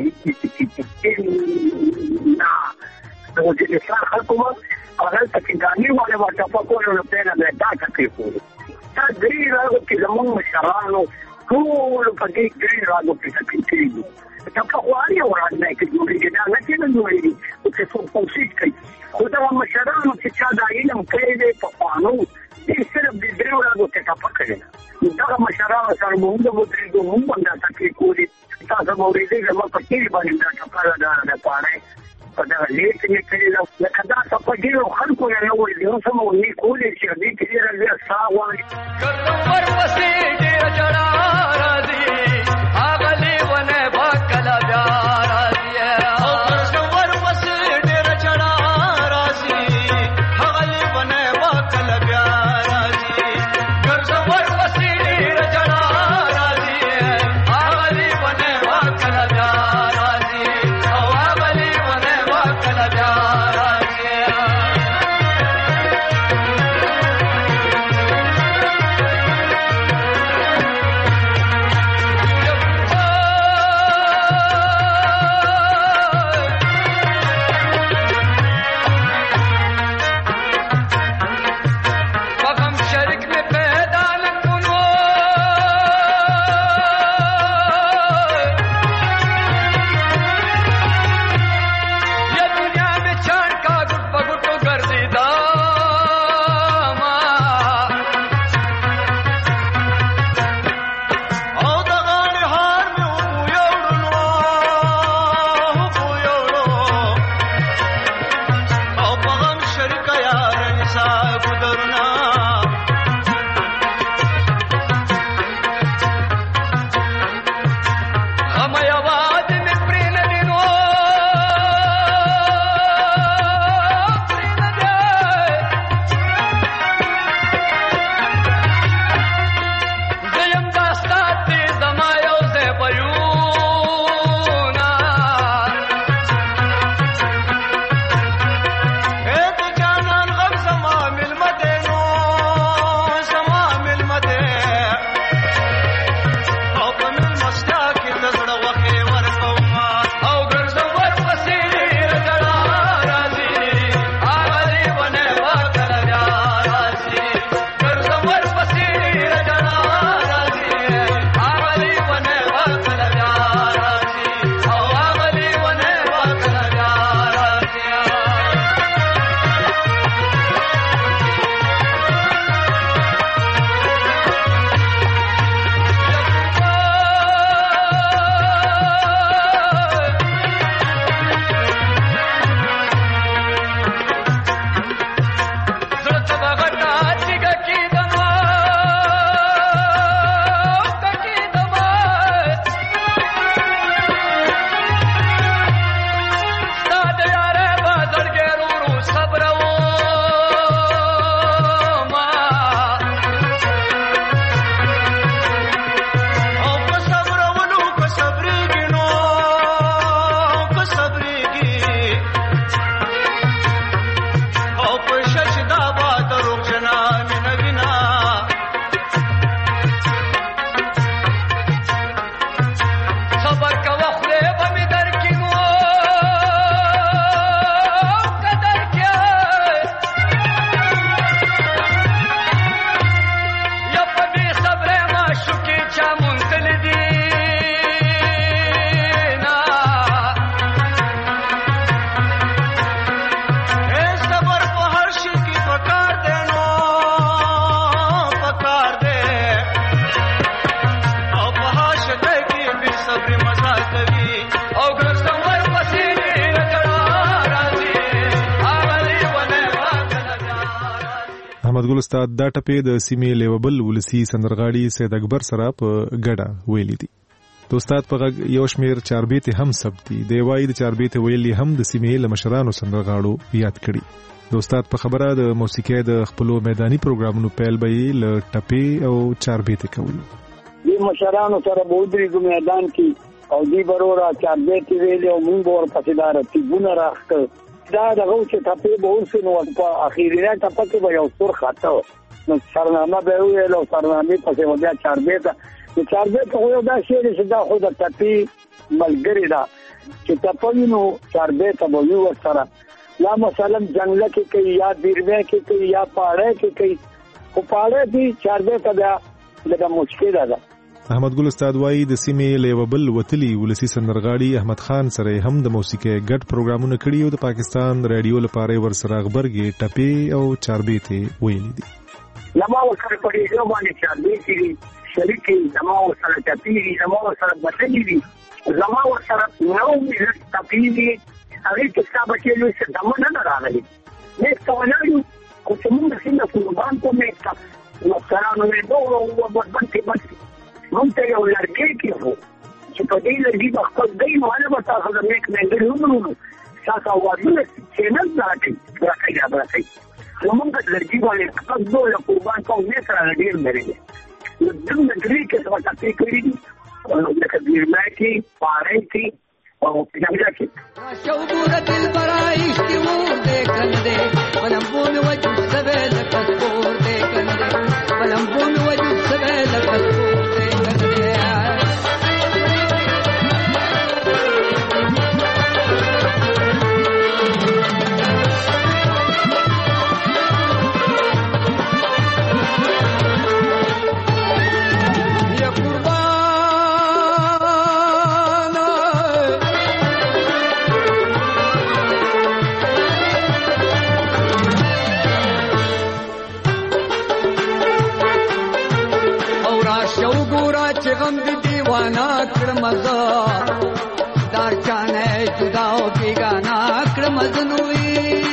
نا د وزیرستان خلکو هغه ته ګانې ولا ورته پکوله نو په نه دا کوي تا ګری راغو چې زموږ مشرانو ټول په دې ګری راغو چې کوي ته په واري ورانه کې دوی دا نه کېږي چې څو کوشش کوي خو دا مشرانو چې چا دا علم کوي په قانون دې صرف دې درو راغو ته پکړي دا مشرانو سره موږ د مدرګو موږ باندې تکي کولی تاسو مورې دې زما په کې باندې دا څه نه پاره په دا لیک نه کړی دا کدا څه په دې خلکو نه وې نو سم ونی کولی چې دې کې راځي ساوای ور وسې ډېر جړا راځي اغلی ونه باکلا بیا راځي ور وسې ډېر جړا راځي اغلی ونه باکلا بیا راځي ور وسې ډېر جړا راځي اغلی ونه باکلا بیا راځي او اغلی ونه باکلا بیا راځي احمد ګل استاد دا ټپې د سیمې لیوبل ولسی سندرغاړي سید اکبر سره په ګډه ویلي دي. د استاد په غږ یو شمیر چاربیت هم ثبتي دی وایي د چاربیت ویلي هم د سیمې له مشرانو سندرغاړو یاد کړي. د استاد په خبره د موسیقۍ د خپلو میداني پروګرامونو پیل به یې له ټپې او چاربیت کول. دې مشرانو سره به ودرېږو میدان کې او دې برورا چاربیت ویلي او موږ ورپسې دا رتیبونه راښکل. دا دغه چې ټپې به اوسې نو په اخرینه ټپه کې به یو سور خاطه نو سرنامه به ویل او سرنامې پسې به بیا چاربیت. نو چاربیت خو یو دا شعر چې دا خو د ټپې ملګرې ده چې ټپه وي نو چاربیت به وي ورسره. یا مثلا جنگله کې کوي یا بیرمه کې کوي یا پاړه کې کوي خو پاړه کې چاربیت بیا لږه مشکله ده. احمد ګل استاد وایي د سیمې لیوبل وتلی ولسی سندرغاړي احمد خان سره هم د موسیقۍ ګډ پروګرامونه کړي او د پاکستان رادیو لپاره ورسره خبرګي ټپې او چاربیت ویلي دي. لما ورسره پړې یو باندې چاربیت دي شریکي لما ورسره ټپې لما ورسره بتلي دي لما ورسره نو ټپې دي هغه کې څه بچي چې دمنه نه راغلي نه څونایو خو څنګه څنګه قربان کومه نو څارانو نه دوه او باندې مونږ ته یو لړکې کې وو چې په دې لړکې په خپل دای مهاله به تاسو د میک منډر ومنو تاسو واضح چینل راځي راځي نو موږ د لړکې باندې خپل دوه قربان کوو نه سره ډیر مېږي نو دغه درې کې څه تاسو کړی دي لکه بیرمه کې پاره کې او جامعه کې شوګور دل برایش دی و دیکھندے ولمبون وجود سبه لکسور دیکھندے ولمبون وجود سبه لکسور غم دی دیوانا کرمزا دار چانے جداو بیگانا کرمزنوی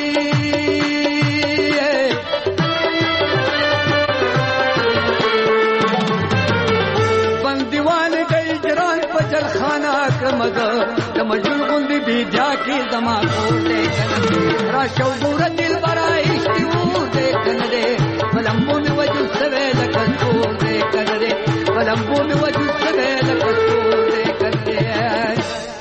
بندیوان گئی جران پجل خانہ کرمزا دمجل غندی بیدیا کی زمان کو دیکھن راشو گور دل برائش دیو دیکھن دے ملمون وجل سوے لکن کو دیکھن دے ولمبون وجود سبه لکسور دیکھتے ہیں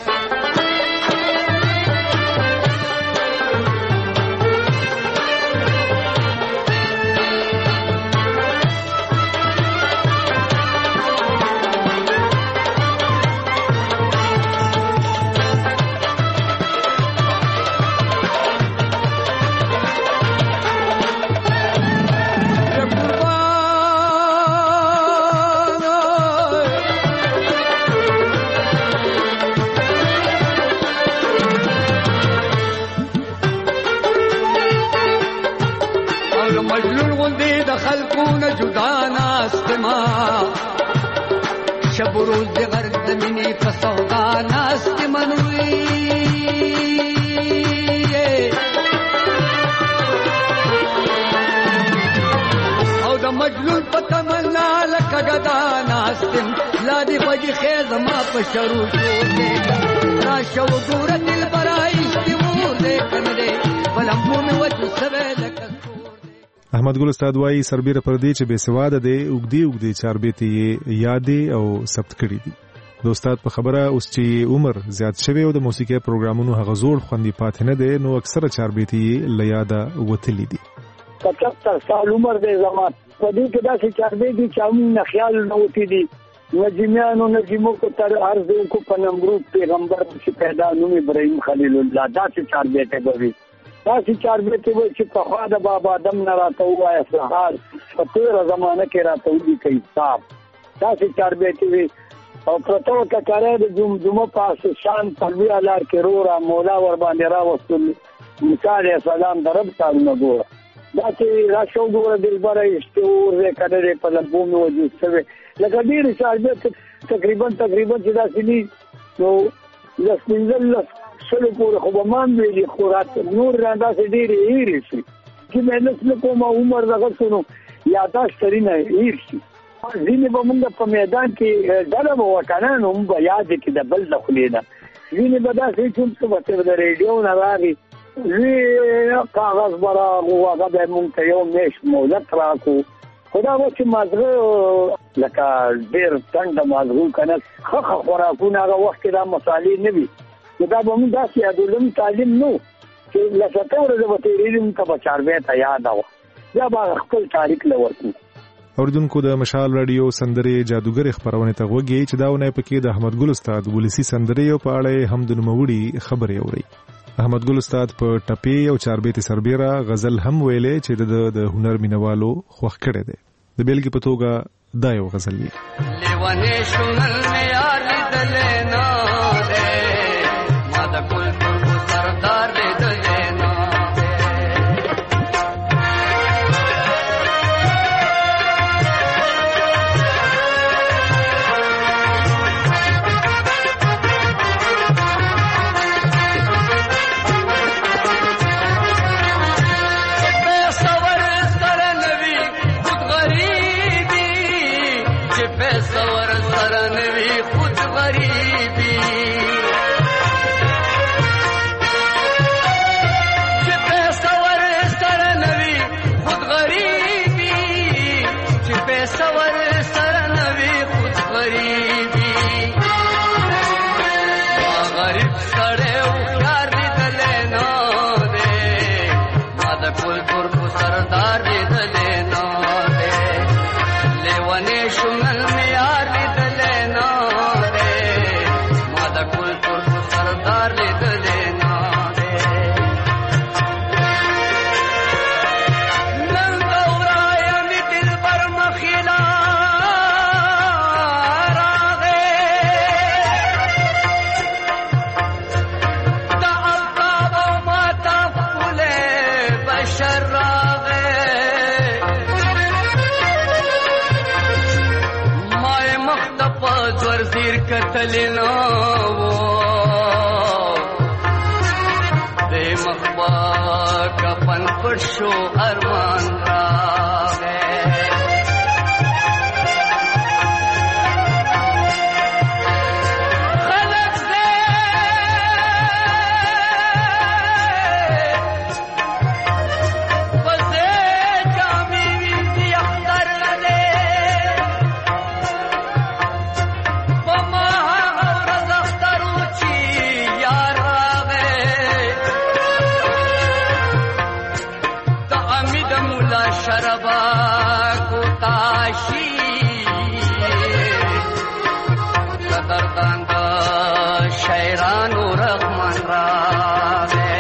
شب روز د غرق د مینې په سودا ناست منوي او د مجنون په تمنا لکه غدا ناستم لا دی خوږی خیر ما په شروع شو را شو ګور دل برایش دی مور دې کنده ولمبو می وجه سبه لکه احمد ګل استاد وایي سربیره پر دې چې بے سواده دی اوګدي چاربیتي یادې او ثبت کړي دي. د استاد په خبره اوس چې عمر زیات شوی او د موسیقي پروګرامونو هغه زوړ خوندې پاتې نه دی نو اکثره چاربیتي لیاده وتلی دي. 75 سال عمر دی زما په دې کې دا چې چاربیتي چاوم نه خیال نه وتی دي نجمیانو نجمو کو تر عرض کو په نمرود پیغمبر چې پیدا نوم ابراهیم خلیل الله دا چې چاربیتي بوي تاسو چاربیتي وای چې په خوا د بابا آدم نه راته وای اصحاب په تیر زمانه کې راته ودی کوي صاحب تاسو چاربیتي وای او پرتو کا کارې د جمعه پاس شان تلوی الار کې رورا مولا ور باندې را وصل موسی عليه السلام درب تعالی ګور دا چې راشو ګور دلبر استور کړه په لبوم وجود سره لکه ډیر چاربیتي تقریبا چې دا سني نو لسنځل سلو پورې خو به مان ویلي خورات نور راندا سي ډېرې هېرې شي چې مهنت نکوم عمر دغه سونو یاداشت ترینه هیر شي. ځینې به موږ په میدان کې ډله به وکنه نو موږ به یاد کې د بل د خولې نه ځینې به داسې چې څه به د ریډیو نه راغی کاغذ به راغو هغه به موږ ته یو میاشت مهلت راکړو. خو دا به چې مازغه لکه ډېر ټنډه مازغو که نه ښه خوراکونه هغه وخت کې دا مسالې نه وي نو دا به موږ داسې یادولم تعلیم نه چې له 7 ورځې به تېرېږي موږ ته به چاربی ته یاده وه بیا به خپل تاریخ له ورکړو. اوریدونکو د مشال رادیو سندرې جادوګرې خپرونې ته غوږی چې دا ونې پکې د احمد ګل استاد ولسی سندرې په اړه هم د نوموړي خبرې اوري. احمد ګل استاد په ټپې او چاربیتي سربیره غزل هم ویلې چې د هنر مینوالو خوښ کړي دي. د بیلګې په توګه دا یو غزل دی. لیوانې شمل مې یار لیدلې نه دی ما د کلتور سردار لیدلې نه کتلنا وہ دے مخبا کفن پر شو ارمان راغے خلق دے بزے جامی ویدی اختر لدے شربا کو تاشی قدردان دا شیران و رغمان راوے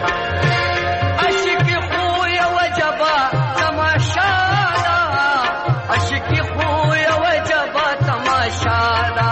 عشق خوی وجبا تماشادا عشق خوی وجبا تماشادا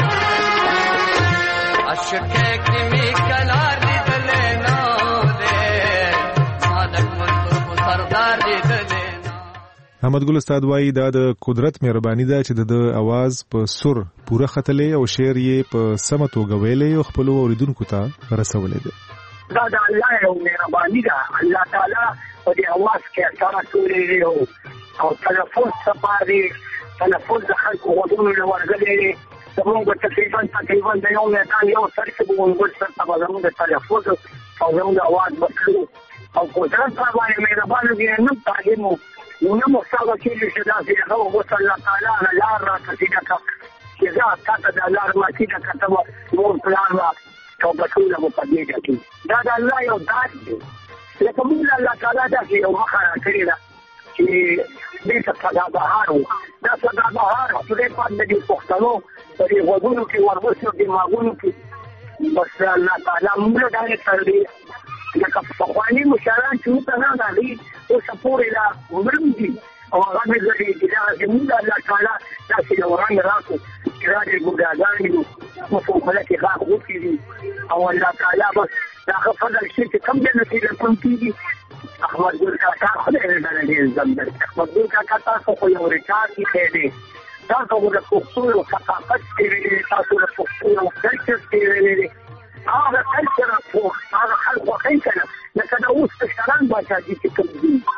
عشق کمی کلار دیدلے نو دے مادک ملتر کو سردار دیدلے. احمد ګل استاد وایي دا د قدرت مهرباني ده چې د اواز په سر پوره ختلې او شعر یې په سمه توګه ویلې او خپل اوریدونکو ته رسولې ده. دا د الله یو مهرباني ده. الله تعالی په دې اواز کې اثر کړی او تلفظ سپاري تلفظ د خلکو غوږونو له ورغلې زموږ تقریبا د یو میدان یو سر کې وګورئ چې په زموږ د تلفظ او زموږ د اواز بدلو او قدرت باندې مهرباني دي. نو تعلیم ونه مستوى كل شداسي هو وصل الله تعالى على الار كثيرة كذا كذا الار ما كذا كتب نور بلان توبتونا مقدمة هذا الله يودعني لكن من الله تعالى ده في يوم آخر كذا في بيت صدا بهارو ده صدا بهارو ترى بعد بدي فختلو بدي وضعوا كي وربصوا كي ماغونوا كي بس الله تعالى مولى ده تربية لکه فخوانی مشران چې ته نه غالي او سپور الى مرمدي او هغه دې چې دا زموږ الله تعالی تاسو وران راکو چې راځي ګډاګانې مو په خله کې غاښ وکړي او الله تعالی بس دا فضل شي چې کم دې نتیجه کوم کیږي. احمد ګل کاکا خدای دې زمبر احمد ګل کاکا تاسو خو یو ریکارډ کې دی تاسو د پښتو او ثقافت کې تاسو د پښتو او کلچر کې هذا كلتر فوق هذا خلق وخيكنا لكن أوس تشتران باشا جيت كمدين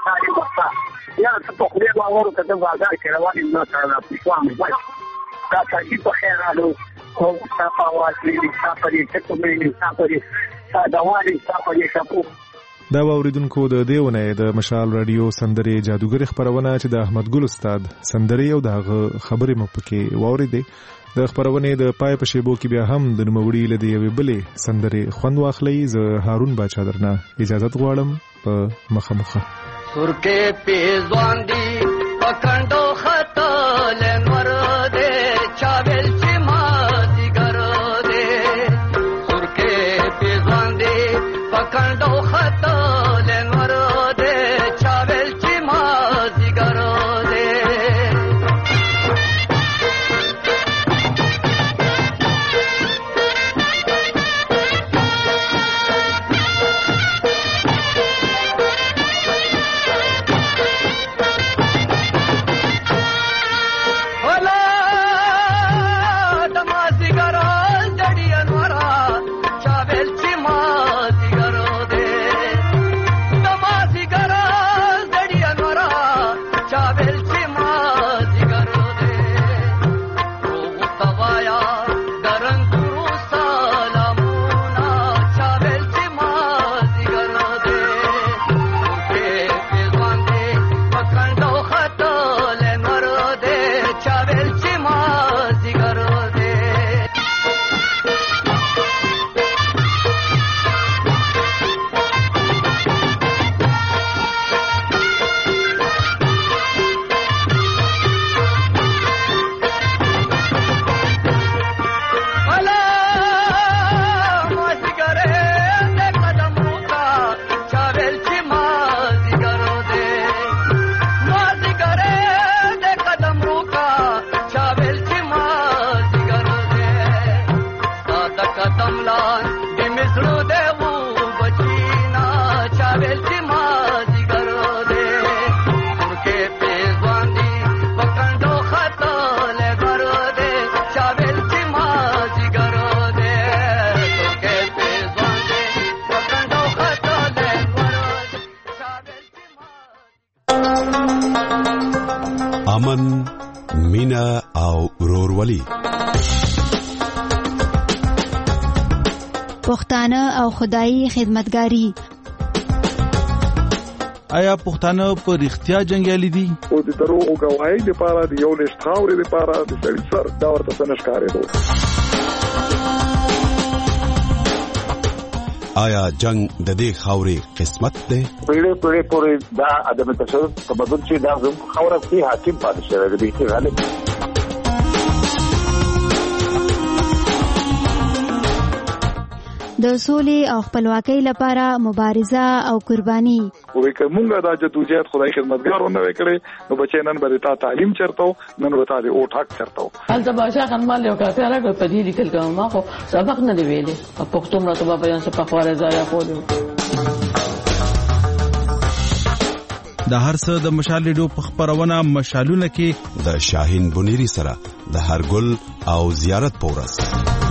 کته بازار کې روانې نو سره پښوام وای دا چې په خیر راغلو او تاسو واځي تاسو یې څه کومې تاسو یې سادهوالي تاسو یې شپو دا اوریدونکو د دیونه د مشال رادیو سندري جادوګر خبرونه چې د احمد ګل استاد سندري او دغه خبرې مو پکې واوریدې د خبرونه د پای په شیبو کې بیا هم د نوموړي لدی یوې بلې سندري خوند واخلې ز هارون باچا درنه اجازه غواړم په مخه سرکه پیزوان دی پکندو خطا لنور دے چاویل چی ما دیگر دے سرکه پیزوان دی پکندو خطا لنور دے چاویل چی ما دیگر دے امن، مینا او ورورولي. پښتانه او خدایي خدمتګاری. آیا پښتانه په رښتیا جنگیالي دي؟ او د دروغ غواهی لپاره د یو لښت خاورې لپاره د سړي سر دا ورته څنګه ښکارېدو؟ آیا جنگ د دې خاورې قسمت دی؟ پیړې پورې دا عدم تشدد تبدل چې دا زموږ خاوره کې حاکم پاتې شوی دی چې غالب د سولې او خپلواکۍ لپاره مبارزه او قرباني. وې کومه دا جدوجہد خدای خدمتګارونه وکړي نو بچي نن به تا تعلیم چرته نن به تا د اوټ حق چرته. هلته باشا خنمال یو کافي راغله په دې لیکل کوم ما خو سبق نه دی ویلې په پښتو مرتبه بیان څه په خواره ځای خورو. د هر څه د مشال ریډیو په خبرونه مشالونه کې د شاهین بنيري سره د هر ګل او زیارت پورس